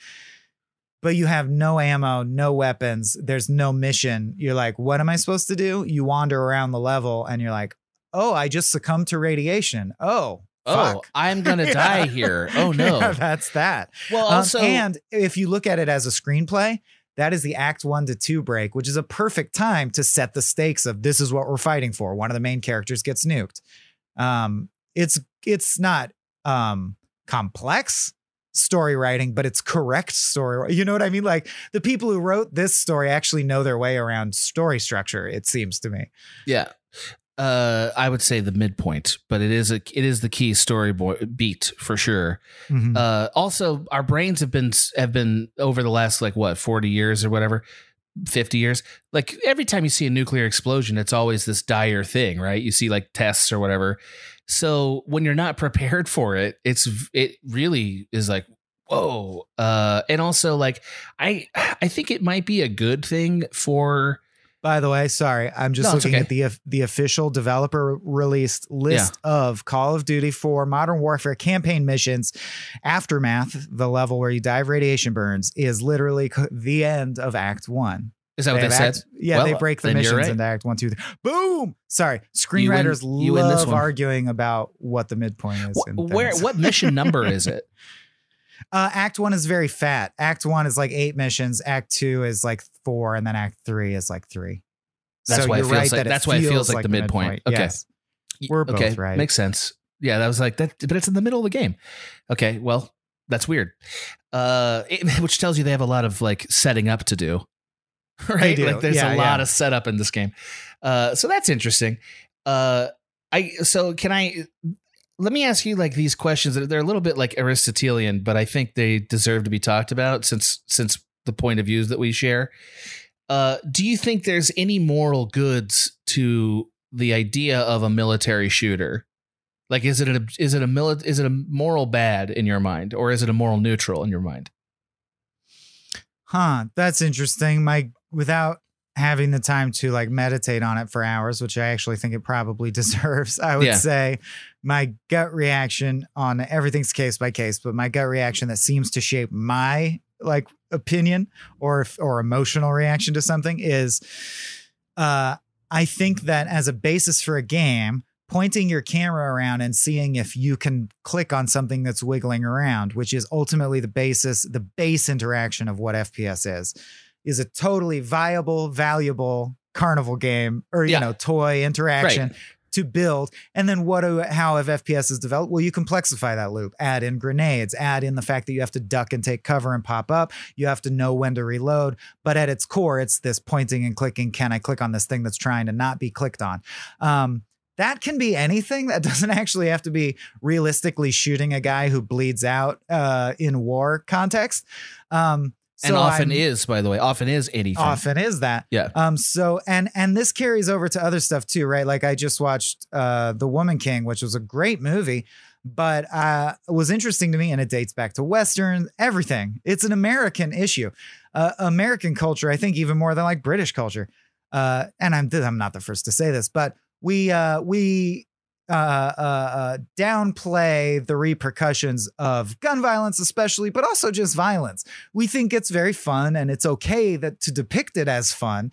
but you have no ammo, no weapons, there's no mission. You're like, what am I supposed to do? You wander around the level, and you're like, oh, I just succumbed to radiation. Oh. Oh, Fuck. I'm gonna die here. Oh no. Yeah, that's that. Well, Um, also, and if you look at it as a screenplay, that is the act one to two break, which is a perfect time to set the stakes of this is what we're fighting for. One of the main characters gets nuked. Um, it's it's not um, complex story writing, but it's correct story. You know what I mean? Like the people who wrote this story actually know their way around story structure. It seems to me. yeah. Uh, I would say the midpoint, but it is a it is the key story boy, beat for sure. Mhm. Uh, also, our brains have been have been over the last like what forty years or whatever, fifty years. Like every time you see a nuclear explosion, it's always this dire thing, right? You see like tests or whatever. So when you're not prepared for it, it's it really is like whoa. Uh, and also like I I think it might be a good thing for. By the way, sorry, I'm just No, it's looking okay. at the the official developer released list of Call of Duty four Modern Warfare campaign missions. Aftermath, the level where you die of radiation burns, is literally co- the end of Act One. Is that what They they have said? act- yeah, Well, they break the then you're missions right. into Act One, Two, Three. Boom! Sorry, You win- screenwriters you win this love one. arguing about what the midpoint is. Wh- in Where things. what mission number is it? Uh, Act One is very fat. Act One is like eight missions. Act Two is like four, and then Act Three is like three. That's So why it you're feels right like that that's why it feels like the midpoint. Okay. Yes. We're both okay, right. Makes sense. Yeah, that was like that, but it's in the middle of the game. Okay, well, that's weird. Uh, it- which tells you they have a lot of like setting up to do. Right? do. Like there's Yeah, a lot yeah. of setup in this game. Uh, so that's interesting. Uh, I so can I let me ask you like these questions. They're a little bit like Aristotelian, but I think they deserve to be talked about since since the point of views that we share. Uh, do you think there's any moral goods to the idea of a military shooter? Like, is it a is it a mili- is it a moral bad in your mind, or is it a moral neutral in your mind? Huh, that's interesting. My without having the time to like meditate on it for hours, which I actually think it probably deserves, I would Yeah. say my gut reaction on everything's case by case, but my gut reaction that seems to shape my like opinion or or emotional reaction to something is uh I think that as a basis for a game, pointing your camera around and seeing if you can click on something that's wiggling around, which is ultimately the basis, the base interaction of what F P S is, is a totally viable, valuable carnival game or, you Yeah. know, toy interaction Right. to build. And then what do, how have F P S is developed? Well, you complexify that loop, add in grenades, add in the fact that you have to duck and take cover and pop up. You have to know when to reload. But at its core, it's this pointing and clicking. Can I click on this thing that's trying to not be clicked on? Um, That can be anything. That doesn't actually have to be realistically shooting a guy who bleeds out uh, in war context. Um, so and often I'm, is, by the way, often is anything. often is that. Yeah. Um. So and and this carries over to other stuff too, right? Like I just watched uh, The Woman King, which was a great movie, but uh, it was interesting to me, and it dates back to Western everything. It's an American issue, uh, American culture. I think even more than like British culture. Uh, and I'm I'm not the first to say this, but we uh, we uh, uh, uh, downplay the repercussions of gun violence, especially, but also just violence. We think it's very fun, and it's okay that to depict it as fun,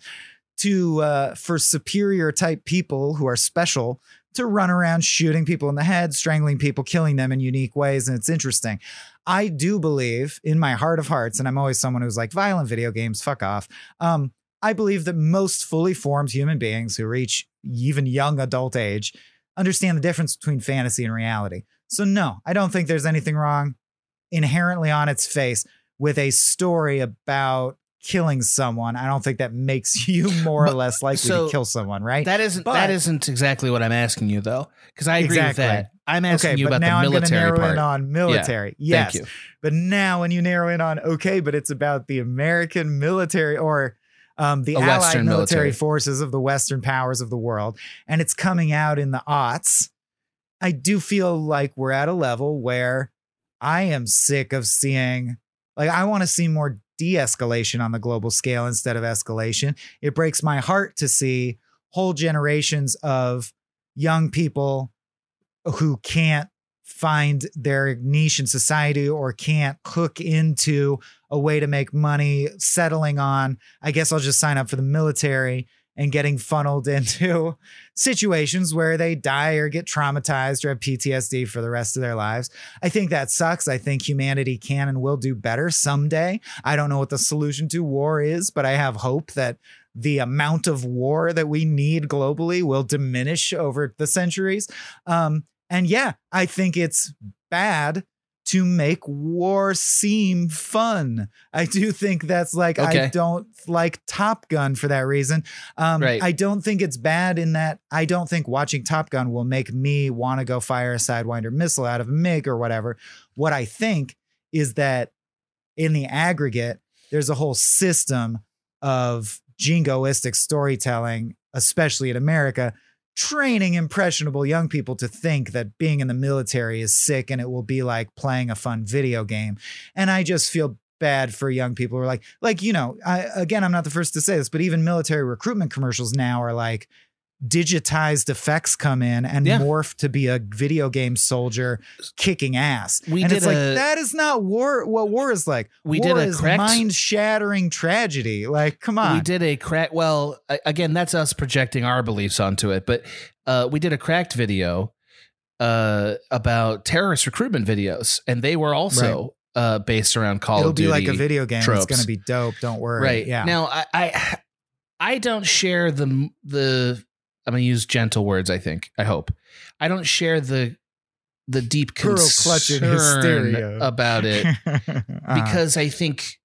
to uh, for superior type people who are special to run around shooting people in the head, strangling people, killing them in unique ways, and it's interesting. I do believe in my heart of hearts, and I'm always someone who's like violent video games, fuck off. Um, I believe that most fully formed human beings who reach even young adult age understand the difference between fantasy and reality. So no, I don't think there's anything wrong inherently on its face with a story about killing someone. I don't think that makes you more or less likely so to kill someone, right? That isn't But- that isn't exactly what I'm asking you though, because I agree Exactly. with that. I'm asking Okay, you but about now the I'm going to military narrow part. in on military. Yeah, Yes. thank you. But now when you narrow in on, okay, but it's about the American military or um, the A allied Western military, military. forces of the Western powers of the world, and it's coming out in the aughts, I do feel like we're at a level where I am sick of seeing, like, I want to see more de-escalation on the global scale instead of escalation. It breaks my heart to see whole generations of young people who can't find their niche in society or can't hook into a way to make money, settling on, I guess I'll just sign up for the military, and getting funneled into situations where they die or get traumatized or have P T S D for the rest of their lives. I think that sucks. I think humanity can and will do better someday. I don't know what the solution to war is, but I have hope that the amount of war that we need globally will diminish over the centuries. Um, and yeah, I think it's bad to make war seem fun. I do think that's like, Okay. I don't like Top Gun for that reason. Um, Right. I don't think it's bad in that I don't think watching Top Gun will make me want to go fire a Sidewinder missile out of a MiG or whatever. What I think is that in the aggregate, there's a whole system of jingoistic storytelling, especially in America, training impressionable young people to think that being in the military is sick and it will be like playing a fun video game. And I just feel bad for young people who are like, like, you know, I, again, I'm not the first to say this, but even military recruitment commercials now are like digitized effects come in and Yeah. morph to be a video game soldier kicking ass. We and did it's like, a- that is not war. What war is like. We war did a is correct- mind shattering tragedy. Like, come on. We did a crack. Well, a- again, that's us projecting our beliefs onto it. But uh, we did a cracked video uh, about terrorist recruitment videos, and they were also uh, based around Call It'll of be Duty. like a video game. tropes. It's going to be dope. Don't worry. Right. Yeah. Now, I, I I don't share the the. I'm gonna use gentle words. I think. I hope. I don't share the the deep Pearl concern clutching hysteria about it. Uh-huh. Because I think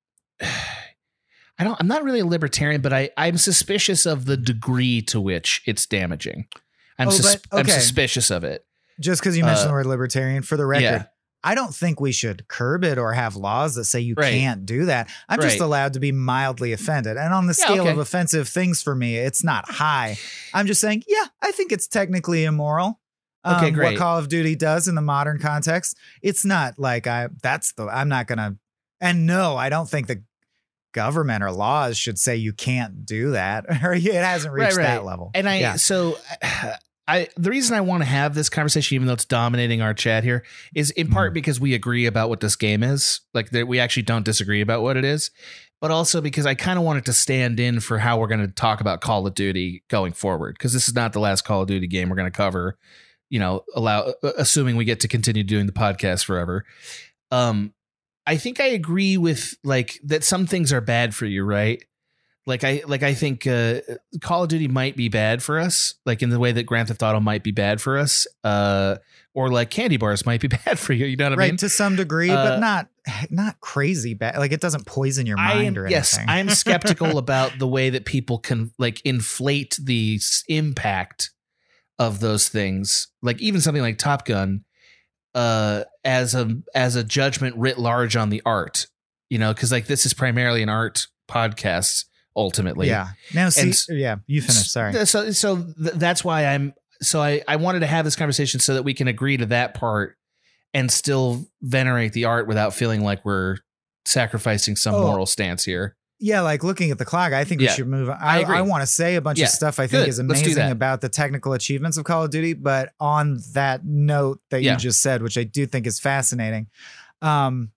I don't I'm not really a libertarian, but I, I'm suspicious of the degree to which it's damaging. I'm Oh, sus- but- I'm okay. suspicious of it. just because you mentioned uh, the word libertarian, for the record, yeah. I don't think we should curb it or have laws that say you Right. can't do that. I'm just Right. allowed to be mildly offended. And on the Yeah, scale okay. of offensive things for me, it's not high. I'm just saying, yeah, I think it's technically immoral. Um, Okay, great. What Call of Duty does in the modern context, it's not like I, that's the, I'm not going to, and no, I don't think the government or laws should say you can't do that. Or it hasn't reached Right, right. that level. And I Yeah. so I the reason I want to have this conversation, even though it's dominating our chat here, is in Mm-hmm. part because we agree about what this game is. Like that we actually don't disagree about what it is. but also because I kind of wanted to stand in for how we're going to talk about Call of Duty going forward, because this is not the last Call of Duty game we're going to cover, you know, allow assuming we get to continue doing the podcast forever. Um, I think I agree with like that some things are bad for you, right? Like I like I think uh, Call of Duty might be bad for us, like in the way that Grand Theft Auto might be bad for us, uh, or like candy bars might be bad for you. You know what I right, mean? To some degree, Uh, but not not crazy bad. Like it doesn't poison your I mind am, or yes, anything. I'm skeptical about the way that people can like inflate the s- impact of those things. Like even something like Top Gun, uh, as a as a judgment writ large on the art, you know, because like this is primarily an art podcast ultimately. Yeah. Now see, And s- yeah, you finished. Sorry. So so th- that's why I'm so I I wanted to have this conversation so that we can agree to that part and still venerate the art without feeling like we're sacrificing some Oh. moral stance here. Yeah, like looking at the clock, I think we Yeah, should move on. I I, agree. I, want to say a bunch Yeah, of stuff I think good. is Let's do amazing that. about the technical achievements of Call of Duty. But on that note that Yeah. you just said, which I do think is fascinating, um,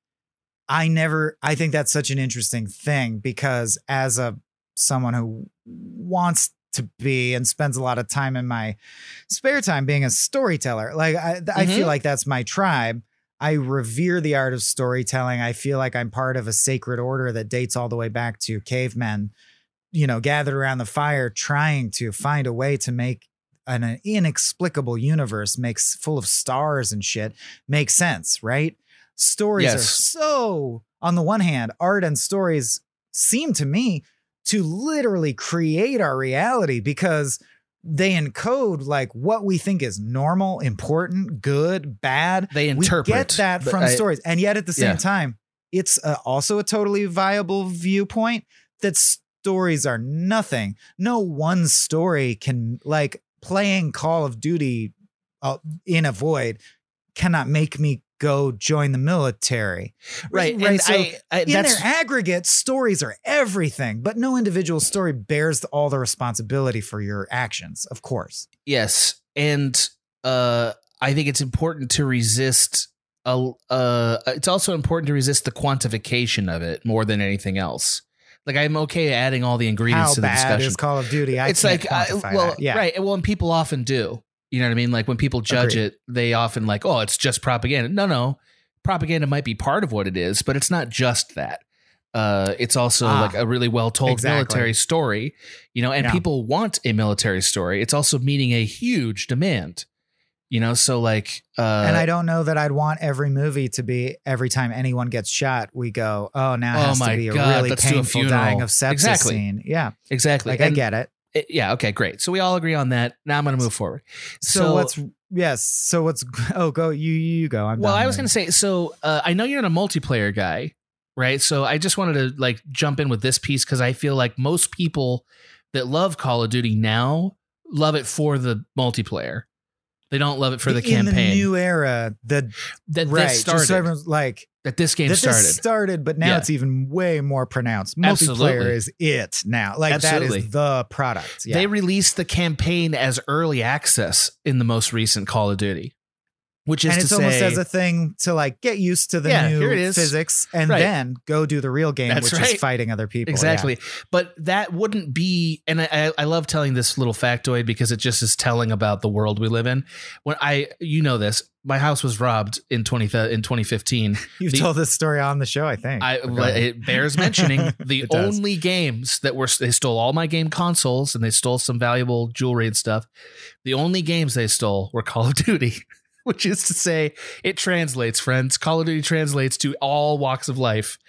I never, I think that's such an interesting thing because as a someone who wants to be and spends a lot of time in my spare time being a storyteller, like I, I Mhm. feel like that's my tribe. I revere the art of storytelling. I feel like I'm part of a sacred order that dates all the way back to cavemen, you know, gathered around the fire, trying to find a way to make an, an inexplicable universe makes full of stars and shit make sense, right? Stories are Yes. so, on the one hand, art and stories seem to me to literally create our reality because they encode like what we think is normal, important, good, bad. They We interpret, get that but from I- stories. And yet at the same Yeah. time, it's uh, also a totally viable viewpoint that stories are nothing. No one story can, like playing Call of Duty uh, in a void cannot make me go join the military. Right. Right. And So I, I in that's their aggregate, stories are everything, but no individual story bears all the responsibility for your actions, of course. yes. And uh I think it's important to resist a uh it's also important to resist the quantification of it more than anything else. Like I'm okay adding all the ingredients How to the bad discussion. is Call of Duty? I it's can't like uh, quantify well that. Yeah. right. Well, and people often do. You know what I mean? Like when people judge Agreed. it, they often like, oh, it's just propaganda. No, no. Propaganda might be part of what it is, but it's not just that. Uh, it's also Ah, like a really well told exactly. military story, you know, and Yeah. people want a military story. It's also meeting a huge demand, you know, so like, uh, And I don't know that I'd want every movie to be every time anyone gets shot, we go, oh, now it Oh has my to be a God, really let's do a painful funeral. dying of sepsis Exactly. scene. Yeah. exactly. Like I And get it. it- yeah. Okay, great. So we all agree on that. Now I'm going to move forward. So, what's, yes. So what's, oh, go, you, you go. I'm well, done I was then. going to say, so uh, I know you're a multiplayer guy, right? So I just wanted to like jump in with this piece because I feel like most people that love Call of Duty now love it for the multiplayer. They don't love it for the in campaign. the new era, the that right, this just so started. everyone's like, that this game that started. this started, but now Yeah. it's even way more pronounced. Multiplayer Absolutely. is it now. Like Absolutely. that is the product. Yeah. They released the campaign as early access in the most recent Call of Duty, which is and to it's say, almost as a thing to like get used to the Yeah, new here it is. physics and Right. then go do the real game, That's which right. is fighting other people. exactly. But that wouldn't be, and I, I I love telling this little factoid because it just is telling about the world we live in. When I, you know this, my house was robbed in twenty in twenty fifteen. Yeah. You've The- told this story on the show, I think. I, But go ahead. it bears mentioning the It does. only games that were they stole all my game consoles and they stole some valuable jewelry and stuff. The only games they stole were Call of Duty, which is to say, it translates, friends. Call of Duty translates to all walks of life.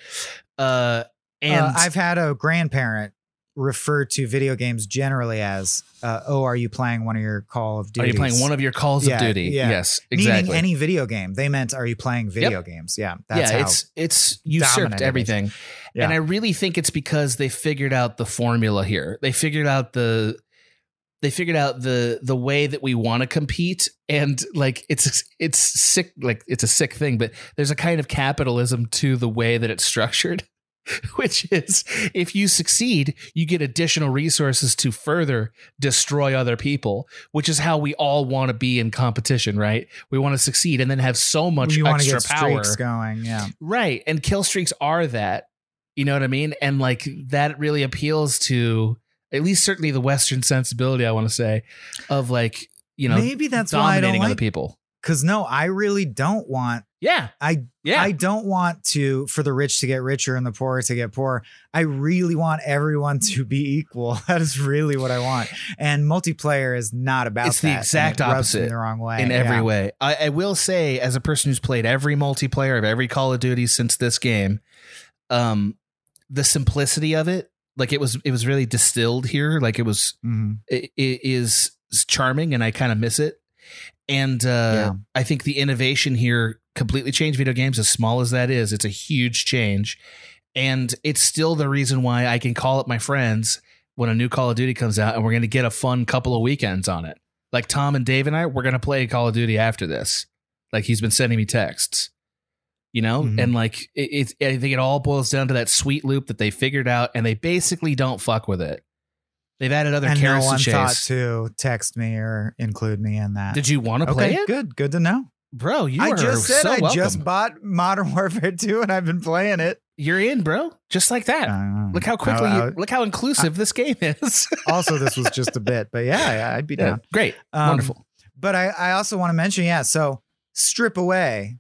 Uh, and Uh, I've had a grandparent refer to video games generally as, uh, "Oh, are you playing one of your Call of are Duty? you playing one of your Calls Yeah, of Duty? yeah. Yes, exactly. Meaning any video game. They meant, are you playing video games? Yeah, that's yeah, how. it's it's usurped dominant it is. everything. Yeah. And I really think it's because they figured out the formula here. They figured out the they figured out the the way that we want to compete, and like it's it's sick, like it's a sick thing, but there's a kind of capitalism to the way that it's structured, which is if you succeed, you get additional resources to further destroy other people, which is how we all want to be in competition, right? We want to succeed and then have so much you want to extra get power. streaks going. Yeah. Right. And kill streaks are that, You know what I mean? And like that really appeals to at least certainly the Western sensibility, I want to say, of like, you know, maybe that's why I don't dominating like other people. Because no, I really don't want. Yeah. I Yeah. I don't want to for the rich to get richer and the poor to get poorer. I really want everyone to be equal. That is really what I want. And multiplayer is not about It's that. the exact and it rubs me opposite the wrong way in every Yeah. way. I, I will say, as a person who's played every multiplayer of every Call of Duty since this game, um, the simplicity of it, like it was, it was really distilled here. Like it was, Mhm. it, it is charming, and I kind of miss it. And uh, Yeah. I think the innovation here completely changed video games. As small as that is, it's a huge change. And it's still the reason why I can call up my friends when a new Call of Duty comes out, and we're going to get a fun couple of weekends on it. Like Tom and Dave and I, we're going to play Call of Duty after this. Like he's been sending me texts, you know, Mhm. and like it, it, I think it all boils down to that sweet loop that they figured out, and they basically don't fuck with it. They've added other And no carrots one to thought chase. to text me or include me in that. Did you want to play Okay, it? good. Good to know. Bro, you I are just said so I welcome. just bought Modern Warfare two and I've been playing it. You're in, bro. Just like that. Uh, Look how quickly, I- I- you, look how inclusive this game is. Also, this was just a bit, but yeah, yeah I'd be Yeah, down. great. Um, Wonderful. But I, I also want to mention, yeah, so strip away,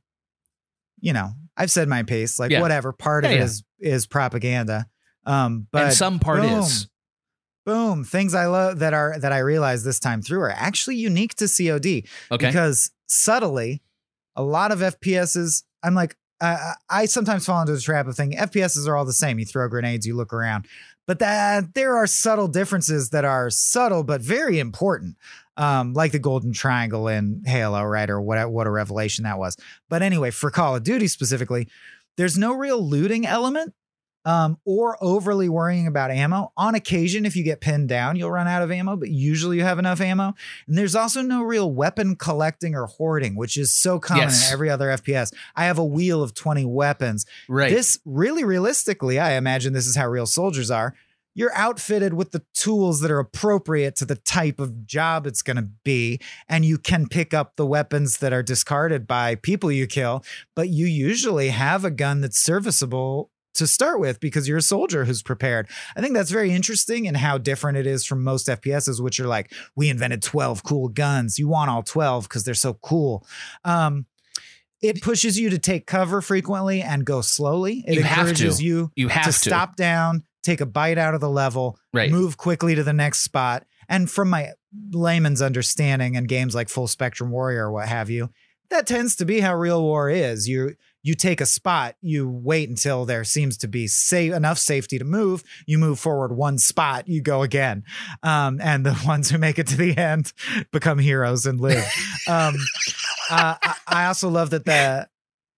you know, I've said my piece, like Yeah. whatever, part of Yeah, it yeah. is is propaganda. Um, but And some part boom, is. boom, things I love that are that I realized this time through are actually unique to C O D. Okay. Because subtly, a lot of F P S's, I'm like, uh, I sometimes fall into the trap of thinking F P S's are all the same. You throw grenades, you look around, but that there are subtle differences that are subtle but very important. Um, like the golden triangle in Halo, right? Or what, what a revelation that was. But anyway, for Call of Duty specifically, there's no real looting element um, or overly worrying about ammo. On occasion, if you get pinned down, you'll run out of ammo, but usually you have enough ammo. And there's also no real weapon collecting or hoarding, which is so common Yes. in every other F P S. I have a wheel of twenty weapons. Right. This really realistically, I imagine this is how real soldiers are. You're outfitted with the tools that are appropriate to the type of job it's going to be. And you can pick up the weapons that are discarded by people you kill, but you usually have a gun that's serviceable to start with because you're a soldier who's prepared. I think that's very interesting in how different it is from most F P S's, which are like, we invented twelve cool guns. You want all twelve because they're so cool. Um, It pushes you to take cover frequently and go slowly. It You have encourages to. you You have to to. stop down, take a bite out of the level, Right. move quickly to the next spot. And from my layman's understanding in games like Full Spectrum Warrior or what have you, that tends to be how real war is. You you take a spot, you wait until there seems to be safe enough safety to move. You move forward one spot, you go again. Um, and the ones who make it to the end become heroes and live. um, uh, I, I also love that the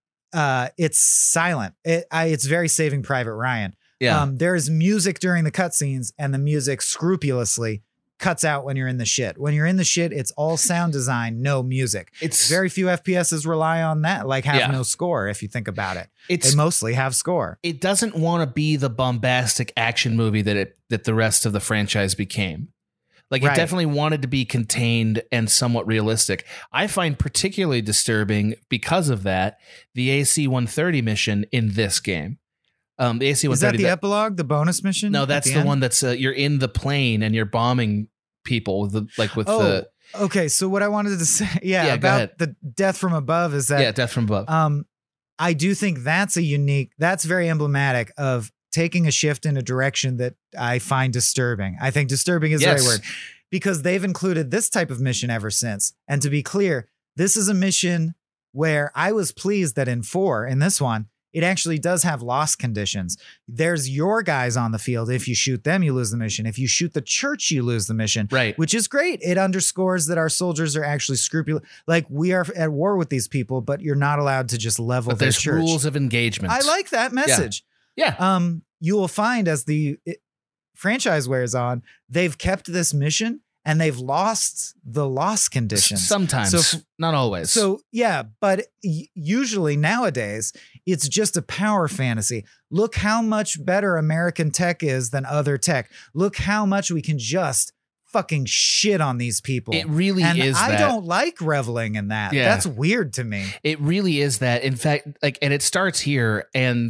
uh, it's silent. It, I, it's very Saving Private Ryan. Yeah. Um, there's music during the cutscenes, and the music scrupulously cuts out when you're in the shit. When you're in the shit, it's all sound design, no music. It's Very few F P S's rely on that, like have Yeah. no score, if you think about it. it's They mostly have score. it doesn't want to be the bombastic action movie that it that the rest of the franchise became. Like Right. it definitely wanted to be contained and somewhat realistic. I find particularly disturbing because of that the A C one thirty mission in this game. Um, the A C one Is that thirty the epilogue, the bonus mission? No, at that's the, end? one that's uh, you're in the plane and you're bombing people with the like with Oh, the okay. So what I wanted to say, yeah, Yeah, go ahead. about the death from above is that yeah death from above. Um, I do think that's a unique, that's very emblematic of taking a shift in a direction that I find disturbing. I think disturbing is the Yes. right word because they've included this type of mission ever since. And to be clear, this is a mission where I was pleased that in four, in this one, it actually does have loss conditions. There's your guys on the field. If you shoot them, you lose the mission. If you shoot the church, you lose the mission. Right. Which is great. It underscores that our soldiers are actually scrupulous. Like we are at war with these people, but you're not allowed to just level But their there's church. rules of engagement. I like that message. Yeah. Um, you will find as the it, franchise wears on, they've kept this mission and they've lost the loss conditions. Sometimes, So f- not always. So yeah, but y- usually nowadays it's just a power fantasy. Look how much better American tech is than other tech. Look how much we can just fucking shit on these people. It really and is I that. don't like reveling in that. Yeah. That's weird to me. It really is that. In fact, like, and it starts here, and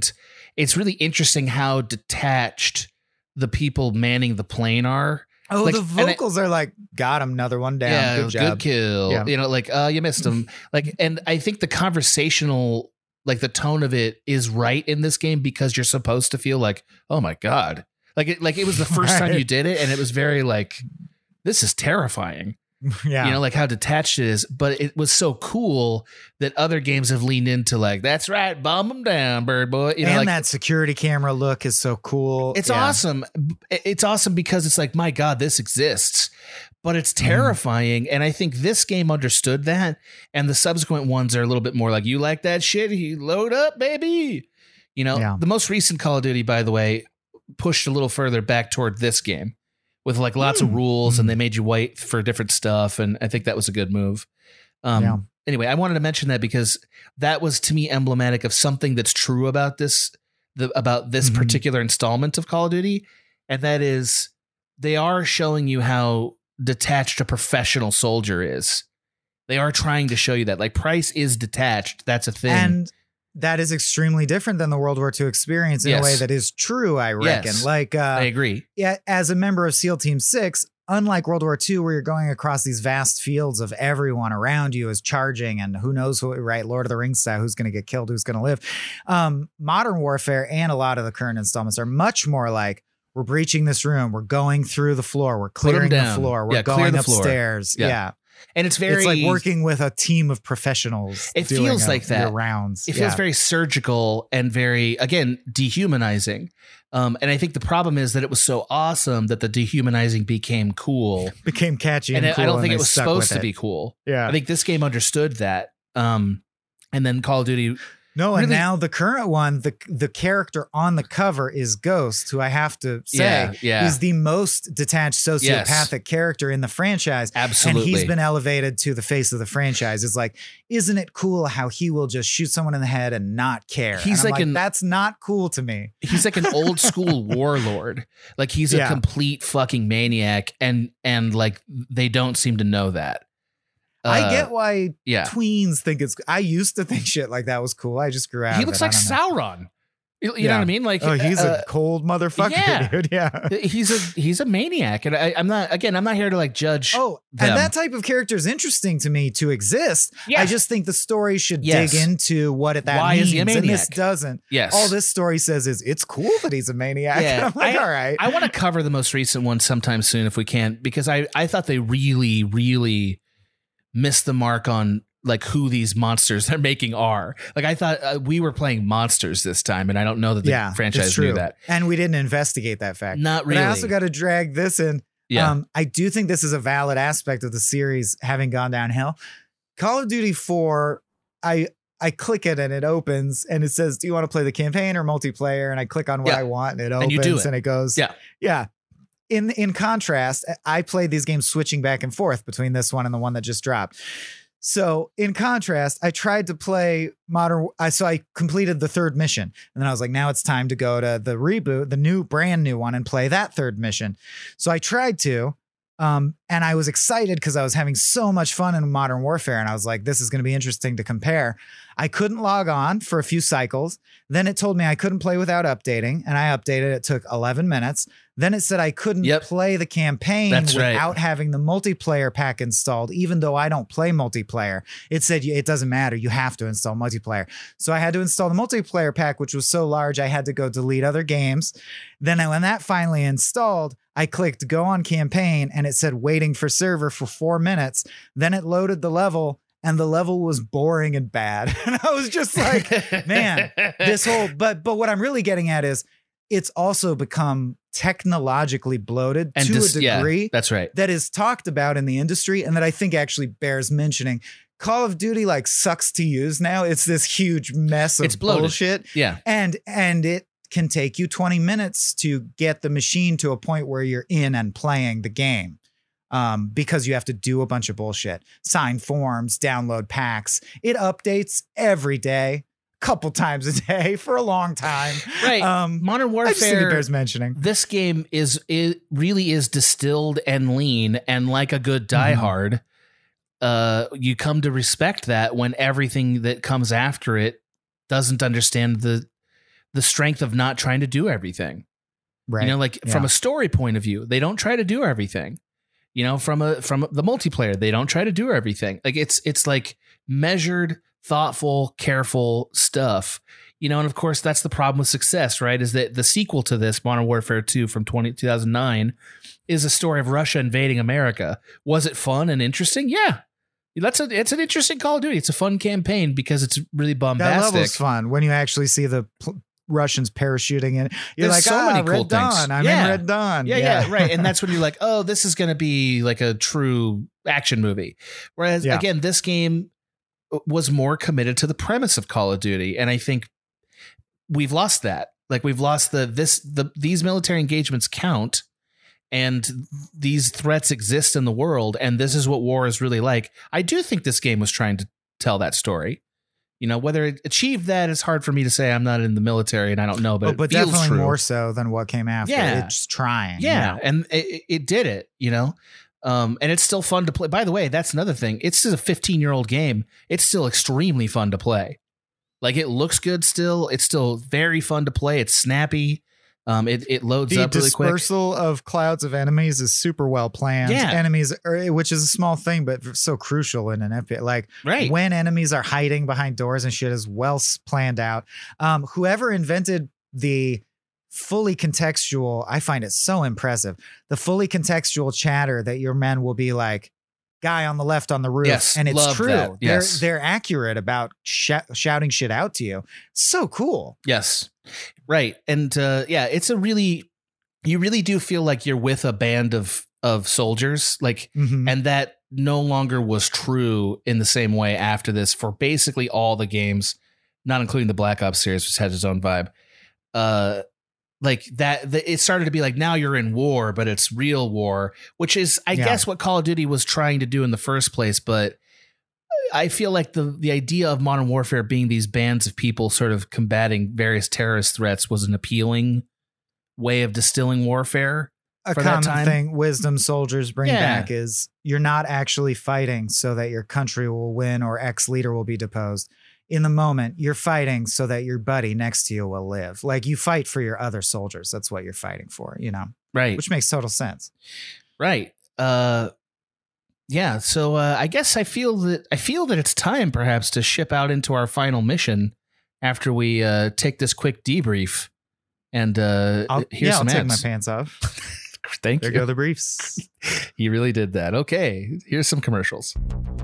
it's really interesting how detached the people manning the plane are. Oh, like, the vocals it, are like, got him, another one down. Yeah, good job. Good kill. Yeah. You know, like, uh, you missed him. Like, and I think the conversational, like the tone of it is right in this game because you're supposed to feel like, oh my God. Like it, like it was the first right. time you did it. And it was very like, this is terrifying. Yeah. You know, like how detached it is. But it was so cool that other games have leaned into like, that's right, bomb them down, bird boy. You know, and like, that security camera look is so cool. It's yeah. awesome. It's awesome because it's like, my God, this exists. But it's terrifying. Mm. And I think this game understood that. And the subsequent ones are a little bit more like, you like that shit? You load up, baby. You know, yeah. the most recent Call of Duty, by the way, pushed a little further back toward this game. With like lots mm. of rules, and they made you wait for different stuff, and I think that was a good move. Um, yeah. Anyway, I wanted to mention that because that was to me emblematic of something that's true about this, the, about this mm-hmm. particular installment of Call of Duty, and that is they are showing you how detached a professional soldier is. They are trying to show you that, like, Price is detached. That's a thing, and that is extremely different than the World War Two experience in yes. a way that is true, I reckon. Yes. Like, uh, I agree. Yeah, as a member of SEAL Team Six, unlike World War Two, where you're going across these vast fields of everyone around you is charging, and who knows who, right? Lord of the Rings style, who's going to get killed, who's going to live. Um, Modern Warfare and a lot of the current installments are much more like, we're breaching this room, we're going through the floor, we're clearing the floor, we're yeah, going the upstairs. Floor. Yeah. yeah. And it's very, it's like working with a team of professionals. It feels a, like that. Rounds. It yeah. feels very surgical and very, again, dehumanizing. Um, and I think the problem is that it was so awesome that the dehumanizing became cool, became catchy, and, and cool I don't think it was supposed to it. be cool. Yeah, I think this game understood that. Um, and then Call of Duty. No, and really, now the current one, the the character on the cover is Ghost, who I have to say yeah, yeah. is the most detached sociopathic yes. character in the franchise. Absolutely. And he's been elevated to the face of the franchise. It's like, isn't it cool how he will just shoot someone in the head and not care? He's like, like an, that's not cool to me. He's like an old school warlord. Like he's a yeah. complete fucking maniac. And, and like, they don't seem to know that. I Uh, get why yeah. tweens think it's. I used to think shit like that was cool. I just grew out. He of looks it. like Sauron. You, you yeah. know what I mean? Like, oh, he's uh, a cold motherfucker, yeah. dude. Yeah, he's a he's a maniac, and I, I'm not. Again, I'm not here to like judge. Oh, them. and that type of character is interesting to me to exist. Yeah. I just think the story should yes. dig into what it that Why means. is he a maniac? And this doesn't. Yes. All this story says is it's cool that he's a maniac. Yeah. And I'm like, I, all right. I want to cover the most recent one sometime soon if we can, because I I thought they really really missed the mark on like who these monsters they're making are. Like I thought uh, we were playing monsters this time, and I don't know that the yeah, franchise knew that. And we didn't investigate that fact. Not really. But I also got to drag this in. Yeah. Um, I do think this is a valid aspect of the series having gone downhill. Call of Duty four, I I click it and it opens and it says, do you want to play the campaign or multiplayer? And I click on what yeah. I want and it opens and, you do it. and it goes, yeah. Yeah. In in contrast, I played these games switching back and forth between this one and the one that just dropped. So in contrast, I tried to play Modern. I so I completed the third mission, and then I was like, now it's time to go to the reboot, the new brand new one, and play that third mission. So I tried to, um, and I was excited because I was having so much fun in Modern Warfare, and I was like, this is going to be interesting to compare. I couldn't log on for a few cycles. Then it told me I couldn't play without updating, and I updated. It took eleven minutes. Then it said I couldn't yep. play the campaign That's without right. having the multiplayer pack installed, even though I don't play multiplayer. It said it doesn't matter. You have to install multiplayer. So I had to install the multiplayer pack, which was so large, I had to go delete other games. Then when that finally installed, I clicked go on campaign, and it said waiting for server for four minutes. Then it loaded the level, and the level was boring and bad. And I was just like, man, this whole, but, but what I'm really getting at is it's also become technologically bloated and to dis- a degree yeah, that's right. that is talked about in the industry and that I think actually bears mentioning. Call of Duty like sucks to use now. It's this huge mess of it's bloated. bullshit. Yeah. And, and it can take you twenty minutes to get the machine to a point where you're in and playing the game. Um, because you have to do a bunch of bullshit, sign forms, download packs. It updates every day, couple times a day for a long time. Right. Um, Modern Warfare I just think it bears mentioning. This game is it really is distilled and lean, and like a good Die Hard, mm-hmm. uh, you come to respect that when everything that comes after it doesn't understand the the strength of not trying to do everything. Right. You know, like Yeah. from a story point of view, they don't try to do everything. You know, from a from the multiplayer, they don't try to do everything. Like it's it's like measured, thoughtful, careful stuff. You know, and of course, that's the problem with success, right? Is that the sequel to this, Modern Warfare two from two thousand nine, is a story of Russia invading America. Was it fun and interesting? Yeah. That's a it's an interesting Call of Duty. It's a fun campaign because it's really bombastic. That level's fun when you actually see the pl- Russians parachuting in. You're There's like, so ah, many Red cool Dawn. things. I'm Yeah. in Red Dawn. Yeah, yeah, right. And that's when you're like, oh, this is going to be like a true action movie. Whereas, Yeah. again, this game was more committed to the premise of Call of Duty. And I think we've lost that. Like we've lost the this the these military engagements count, and these threats exist in the world, and this is what war is really like. I do think this game was trying to tell that story. You know, whether it achieved that is hard for me to say. I'm not in the military and I don't know, but Oh, it but feels definitely true. more so than what came after. Yeah. It's trying. Yeah, you know? and it, it did it, you know. Um, and it's still fun to play. By the way, that's another thing. It's still a fifteen-year-old game. It's still extremely fun to play. Like it looks good still. It's still very fun to play. It's snappy. Um, it it loads The up really quick. dispersal of clouds of enemies is super well planned. Yeah. Enemies, are, which is a small thing, but so crucial in an F P S. Like Right. when enemies are hiding behind doors and shit is well s- planned out. Um, whoever invented the fully contextual, I find it so impressive. The fully contextual chatter that your men will be like, guy on the left on the roof. Yes, and it's love true. that. Yes. They're, they're accurate about sh- shouting shit out to you. So cool. Yes. Right. And uh, yeah, it's a really, you really do feel like you're with a band of of soldiers. Like, Mhm. and that no longer was true in the same way after this for basically all the games, not including the Black Ops series, which has its own vibe. Uh, like that, the, it started to be like, now you're in war, but it's real war, which is, I Yeah. guess, what Call of Duty was trying to do in the first place. But I feel like the the idea of Modern Warfare being these bands of people sort of combating various terrorist threats was an appealing way of distilling warfare. A for that common time. thing wisdom soldiers bring Yeah. back is you're not actually fighting so that your country will win or X leader will be deposed. In the moment, you're fighting so that your buddy next to you will live. Like you fight for your other soldiers. That's what you're fighting for, you know, Right. which makes total sense. Right. Uh, yeah. So uh, I guess I feel that I feel that it's time perhaps to ship out into our final mission after we uh, take this quick debrief and uh, I'll, hear yeah, I'll some take ads. my pants off. Thank There you. go the briefs. He really did that. Okay. Here's some commercials.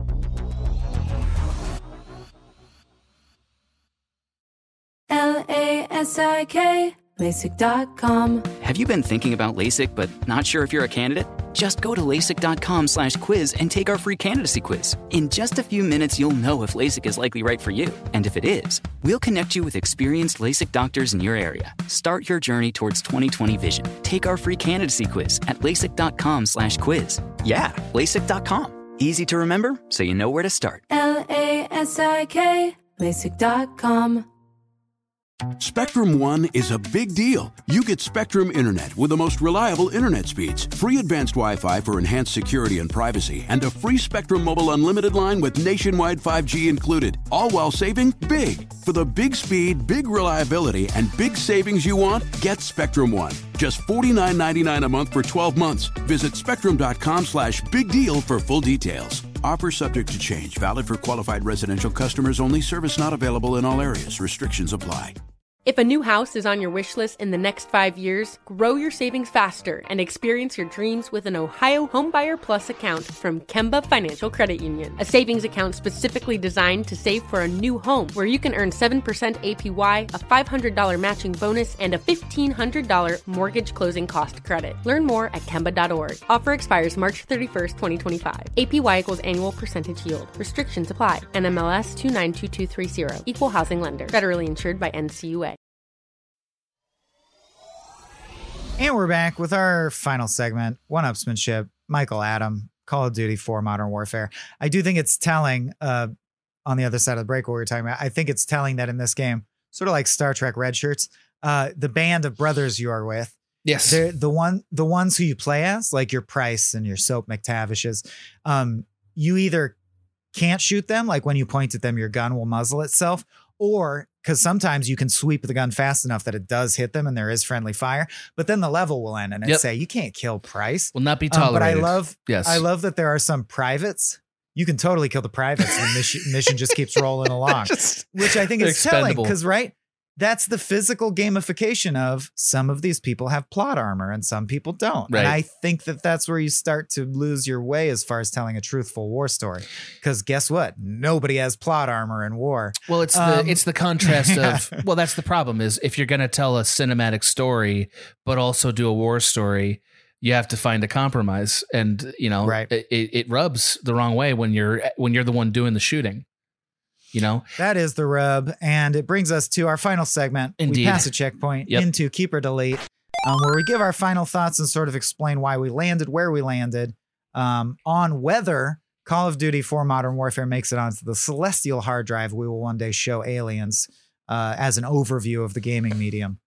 L A S I K, LASIK dot com. Have you been thinking about LASIK but not sure if you're a candidate? Just go to LASIK.com slash quiz and take our free candidacy quiz. In just a few minutes, you'll know if LASIK is likely right for you. And if it is, we'll connect you with experienced LASIK doctors in your area. Start your journey towards twenty twenty vision. Take our free candidacy quiz at LASIK.com slash quiz. Yeah, LASIK dot com. Easy to remember, so you know where to start. L A S I K, LASIK dot com. Spectrum One is a big deal. You get Spectrum Internet with the most reliable internet speeds, free advanced Wi-Fi for enhanced security and privacy, and a free Spectrum Mobile unlimited line with nationwide five G included, all while saving big. For the big speed, big reliability, and big savings you want, get Spectrum One. Just forty-nine ninety-nine a month for twelve months. Visit spectrum.com slash big deal for full details. Offer subject to change. Valid for qualified residential customers only. Service not available in all areas. Restrictions apply. If a new house is on your wish list in the next five years, grow your savings faster and experience your dreams with an Ohio Homebuyer Plus account from Kemba Financial Credit Union. A savings account specifically designed to save for a new home where you can earn seven percent A P Y, a five hundred dollars matching bonus, and a fifteen hundred dollars mortgage closing cost credit. Learn more at Kemba dot org. Offer expires March thirty-first, twenty twenty-five. A P Y equals annual percentage yield. Restrictions apply. N M L S two nine two two three zero. Equal housing lender. Federally insured by N C U A. And we're back with our final segment, one-upsmanship, Michael Adam, Call of Duty four Modern Warfare. I do think it's telling, uh, on the other side of the break what we were talking about, I think it's telling that in this game, sort of like Star Trek Red Shirts, uh, the band of brothers you are with, Yes. they're the one, the ones who you play as, like your Price and your Soap McTavishes, um, you either can't shoot them, like when you point at them, your gun will muzzle itself, or because sometimes you can sweep the gun fast enough that it does hit them and there is friendly fire, but then the level will end and it Yep. say, you can't kill Price. Will not be Um, but I tolerated. love, Yes. I love that there are some privates. You can totally kill the privates and the mission, mission just keeps rolling along, Just- which I think they're is telling expendable. because, right, that's the physical gamification of some of these people have plot armor and some people don't. Right. And I think that that's where you start to lose your way as far as telling a truthful war story. Because guess what? Nobody has plot armor in war. Well, it's the Um, it's the contrast of well, that's the problem is if you're going to tell a cinematic story but also do a war story, you have to find a compromise, and you know, Right. it, it, it rubs the wrong way when you're when you're the one doing the shooting. You know, That is the rub. And it brings us to our final segment. Indeed. We pass a checkpoint Yep. into Keep or Delete, um, where we give our final thoughts and sort of explain why we landed where we landed um, on whether Call of Duty four Modern Warfare makes it onto the celestial hard drive we will one day show aliens uh, as an overview of the gaming medium.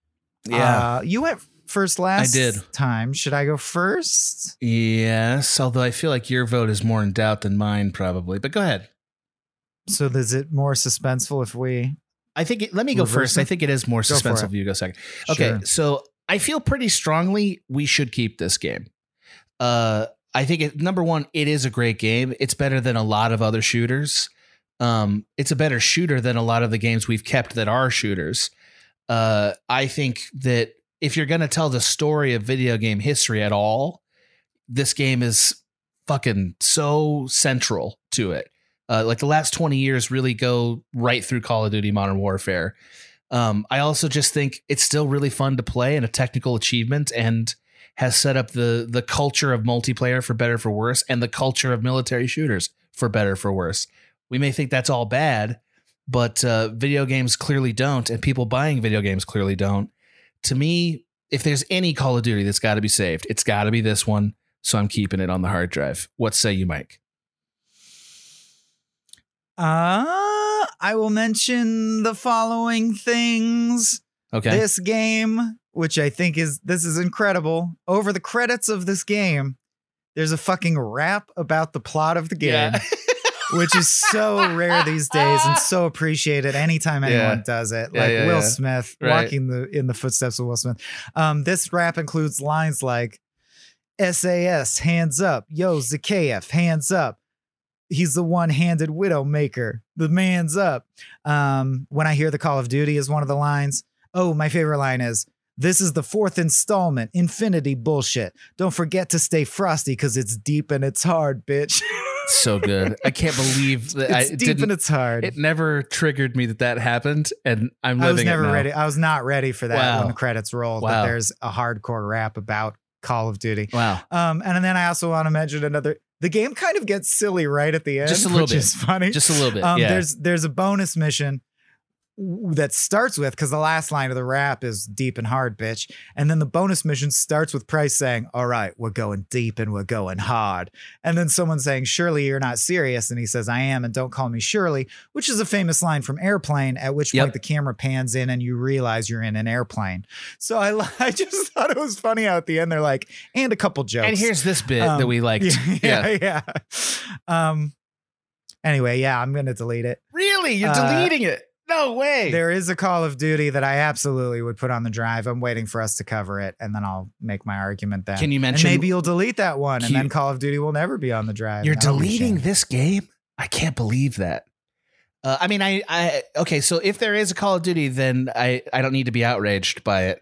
Uh, you went first last I did. time. Should I go first? Yes, although I feel like your vote is more in doubt than mine, probably. But go ahead. So is it more suspenseful if we... I think it, let me go Reverse first. it? I think it is more Go for suspenseful it. if you go second. Okay, Sure. so I feel pretty strongly we should keep this game. Uh, I think it, number one, it is a great game. It's better than a lot of other shooters. Um, it's a better shooter than a lot of the games we've kept that are shooters. Uh, I think that if you're going to tell the story of video game history at all, this game is fucking so central to it. Uh, like the last twenty years really go right through Call of Duty Modern Warfare. Um, I also just think it's still really fun to play and a technical achievement, and has set up the the culture of multiplayer for better for worse, and the culture of military shooters for better for worse. We may think that's all bad, but uh, video games clearly don't, and people buying video games clearly don't. To me, if there's any Call of Duty that's got to be saved, it's got to be this one. So I'm keeping it on the hard drive. What say you, Mike? Uh, I will mention the following things. Okay. This game, which I think is, this is incredible. Over the credits of this game, there's a fucking rap about the plot of the game, Yeah. which is so rare these days and so appreciated anytime anyone Yeah. does it. Yeah, Like yeah, Will yeah. Smith, Right. walking the in the footsteps of Will Smith. Um, this rap includes lines like S A S, hands up. Yo, Zakayev, hands up. He's the one-handed widow maker. The man's up. Um, when I hear the Call of Duty is one of the lines. Oh, my favorite line is, this is the fourth installment, Infinity bullshit. Don't forget to stay frosty because it's deep and it's hard, bitch. So good. I can't believe that It's I deep didn't, and it's hard. It never triggered me that that happened, and I'm I living was never it now. ready. I was not ready for that Wow. when the credits rolled. Wow. That there's a hardcore rap about Call of Duty. Wow. Um, and then I also want to mention another. The game kind of gets silly right at the end, Just a little which bit. is funny. Just a little bit. Um, yeah. There's there's a bonus mission w- that starts with, because the last line of the rap is deep and hard, bitch. And then the bonus mission starts with Price saying, all right, we're going deep and we're going hard. And then someone saying, surely you're not serious. And he says, I am, and don't call me Shirley, which is a famous line from Airplane, at which Yep. point the camera pans in and you realize you're in an airplane. So I, I just thought it was funny out at the end. They're like, and a couple jokes. and here's this bit Um, that we liked. Yeah, yeah, yeah. Um. Anyway, yeah, I'm gonna delete it. Really? You're Uh, deleting it? No way. There is a Call of Duty that I absolutely would put on the drive. I'm waiting for us to cover it, and then I'll make my argument then. Can you And mention- maybe you'll delete that one, Can and then you- Call of Duty will never be on the drive. You're That'll be a deleting shame. this game? I can't believe that. Uh, I mean, I, I, okay. So if there is a Call of Duty, then I, I don't need to be outraged by it.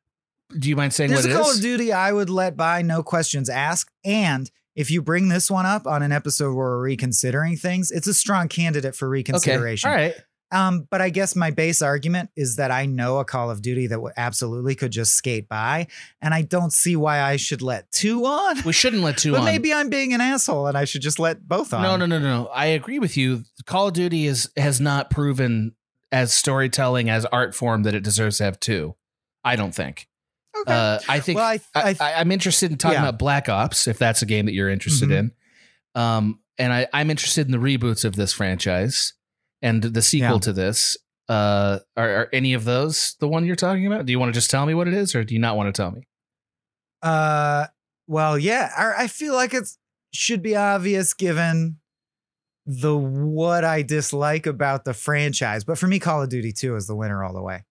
Do you mind saying There's what a it Call is? of Duty I would let by, no questions asked. And if you bring this one up on an episode where we're reconsidering things, it's a strong candidate for Okay. reconsideration. All right. Um, but I guess my base argument is that I know a Call of Duty that w- absolutely could just skate by, and I don't see why I should let two on. We shouldn't let two But on. maybe I'm being an asshole and I should just let both on. No, no, no, no, no. I agree with you. Call of Duty is has not proven as storytelling, as art form, that it deserves to have two. I don't think. Okay. Uh, I think Well, I- I, I- am interested in talking Yeah. about Black Ops, if that's a game that you're interested Mhm. in. Um, and I, I'm interested in the reboots of this franchise and the sequel Yeah. to this. Uh, are, are any of those the one you're talking about? Do you want to just tell me what it is, or do you not want to tell me? Uh, well, yeah, I, I feel like it should be obvious given the what I dislike about the franchise. But for me, Call of Duty two is the winner all the way.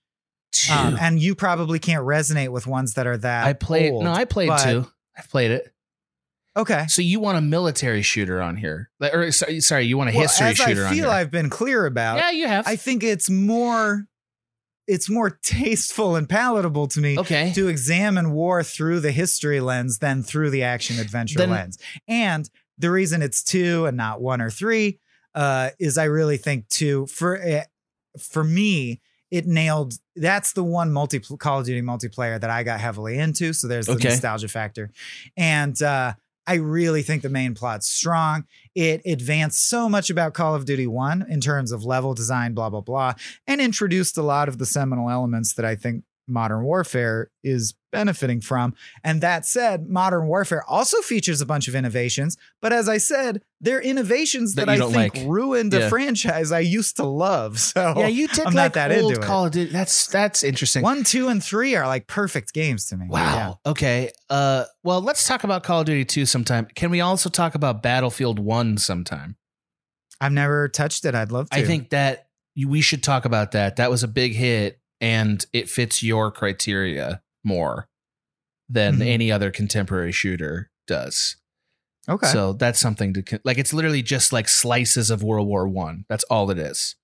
Um, and you probably can't resonate with ones that are that I played. old, No, I played but- two. I've played it. Okay. So you want a military shooter on here? Like, or sorry, sorry, you want a Well, history as shooter I on feel here? I've been clear about. Yeah, you have. I think it's more, it's more tasteful and palatable to me Okay. to examine war through the history lens than through the action adventure Then- lens. And the reason it's two and not one or three uh, is I really think two for uh, for me. It nailed. That's the one multi Call of Duty multiplayer that I got heavily into. So there's the Okay. nostalgia factor, and uh, I really think the main plot's strong. It advanced so much about Call of Duty one in terms of level design, blah blah blah, and introduced a lot of the seminal elements that I think Modern Warfare is benefiting from. And that said, Modern Warfare also features a bunch of innovations, but as I said, they're innovations That that, you I don't think like. ruined Yeah. a franchise I used to love. So yeah, you did I'm like not that old into Call it. of Duty. That's that's interesting. One, two, and three are like perfect games to me. Wow. Okay. Uh. Well, let's talk about Call of Duty two sometime. Can we also talk about Battlefield one sometime? I've never touched it. I'd love to. I think that you- we should talk about that. That was a big hit, and it fits your criteria more than Mhm. any other contemporary shooter does. Okay. So that's something to con- like. It's literally just like slices of World War One. That's all it is.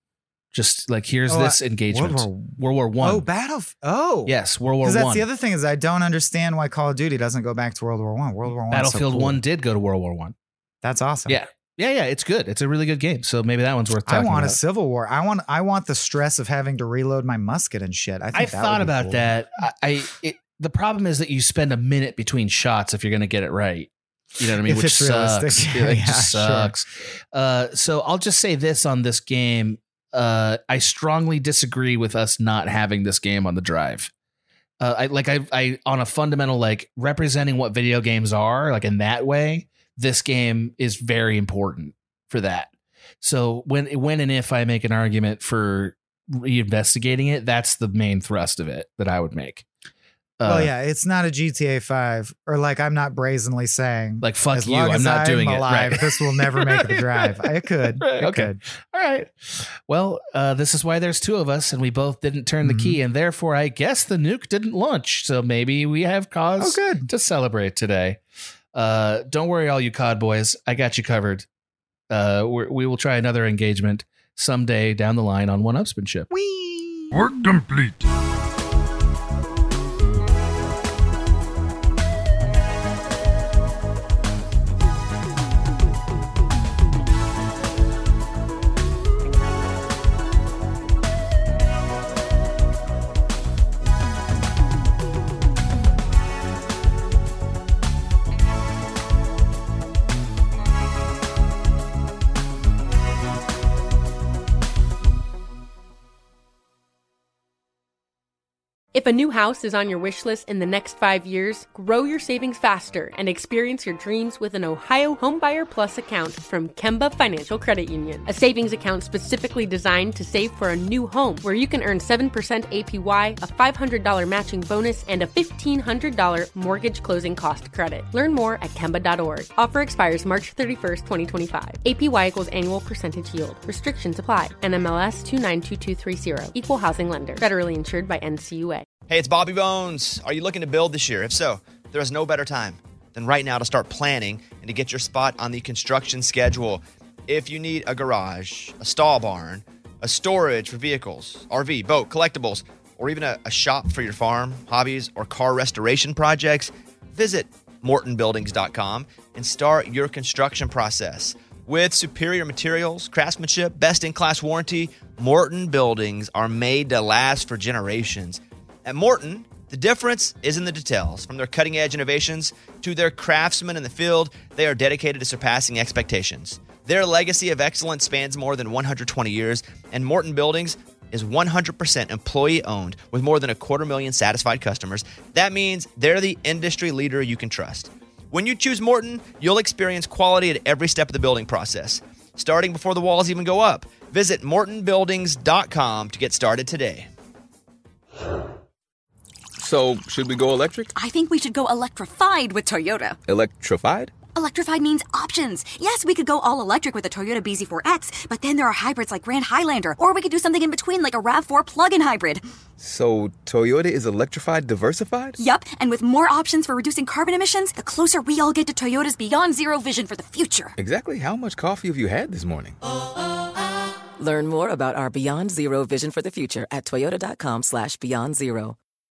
Just like here's Oh, this uh, engagement. World World War- War, One. Oh, Battle. Oh, Yes, World War Because that's One. the other thing is I don't understand why Call of Duty doesn't go back to World War One. World War One. Battlefield so cool. One did go to World War One. That's awesome. Yeah, yeah, yeah. It's good. It's a really good game. So maybe that one's worth I talking want about. a Civil War. I want. I want the stress of having to reload my musket and shit. I think I that thought would be about cool. that. I, I it, the problem is that you spend a minute between shots if you're going to get it right. You know what I mean? If Which it's sucks. realistic. It like, Yeah, just sure. sucks. Uh, so I'll just say this on this game. Uh, I strongly disagree with us not having this game on the drive. Uh, I like I I on a fundamental like representing what video games are like in that way. This game is very important for that. So when when and if I make an argument for reinvestigating it, that's the main thrust of it that I would make. Uh, Well, yeah, it's not a G T A five, or like I'm not brazenly saying, Like, fuck as you, long I'm as not I'm doing it. alive, Right. this will never make the drive. I could. Right, It okay. could. All right. Well, uh, this is why there's two of us, and we both didn't turn Mhm. the key, and therefore, I guess the nuke didn't launch. So maybe we have cause Oh, good. to celebrate today. Uh, don't worry, all you C O D boys. I got you covered. Uh, we're, we will try another engagement someday down the line on One Upsmanship. Whee! Work complete. If a new house is on your wish list in the next five years, grow your savings faster and experience your dreams with an Ohio Homebuyer Plus account from Kemba Financial Credit Union. A savings account specifically designed to save for a new home, where you can earn seven percent A P Y, a five hundred dollars matching bonus, and a fifteen hundred dollars mortgage closing cost credit. Learn more at Kemba dot org. Offer expires March thirty-first, twenty twenty-five. A P Y equals annual percentage yield. Restrictions apply. N M L S two nine two two three zero. Equal housing lender. Federally insured by N C U A. Hey, it's Bobby Bones. Are you looking to build this year? If so, there is no better time than right now to start planning and to get your spot on the construction schedule. If you need a garage, a stall barn, a storage for vehicles, R V, boat, collectibles, or even a, a shop for your farm, hobbies, or car restoration projects, visit Morton Buildings dot com and start your construction process. With superior materials, craftsmanship, best-in-class warranty, Morton Buildings are made to last for generations. At Morton, the difference is in the details. From their cutting-edge innovations to their craftsmen in the field, they are dedicated to surpassing expectations. Their legacy of excellence spans more than one hundred twenty years, and Morton Buildings is one hundred percent employee-owned with more than a quarter million satisfied customers. That means they're the industry leader you can trust. When you choose Morton, you'll experience quality at every step of the building process, starting before the walls even go up. Visit Morton Buildings dot com to get started today. So, should we go electric? I think we should go electrified with Toyota. Electrified? Electrified means options. Yes, we could go all electric with a Toyota B Z four X, but then there are hybrids like Grand Highlander, or we could do something in between like a RAV four plug-in hybrid. So Toyota is electrified diversified? Yup, and with more options for reducing carbon emissions, the closer we all get to Toyota's Beyond Zero vision for the future. Exactly how much coffee have you had this morning? Learn more about our Beyond Zero vision for the future at toyota.com slash beyond zero.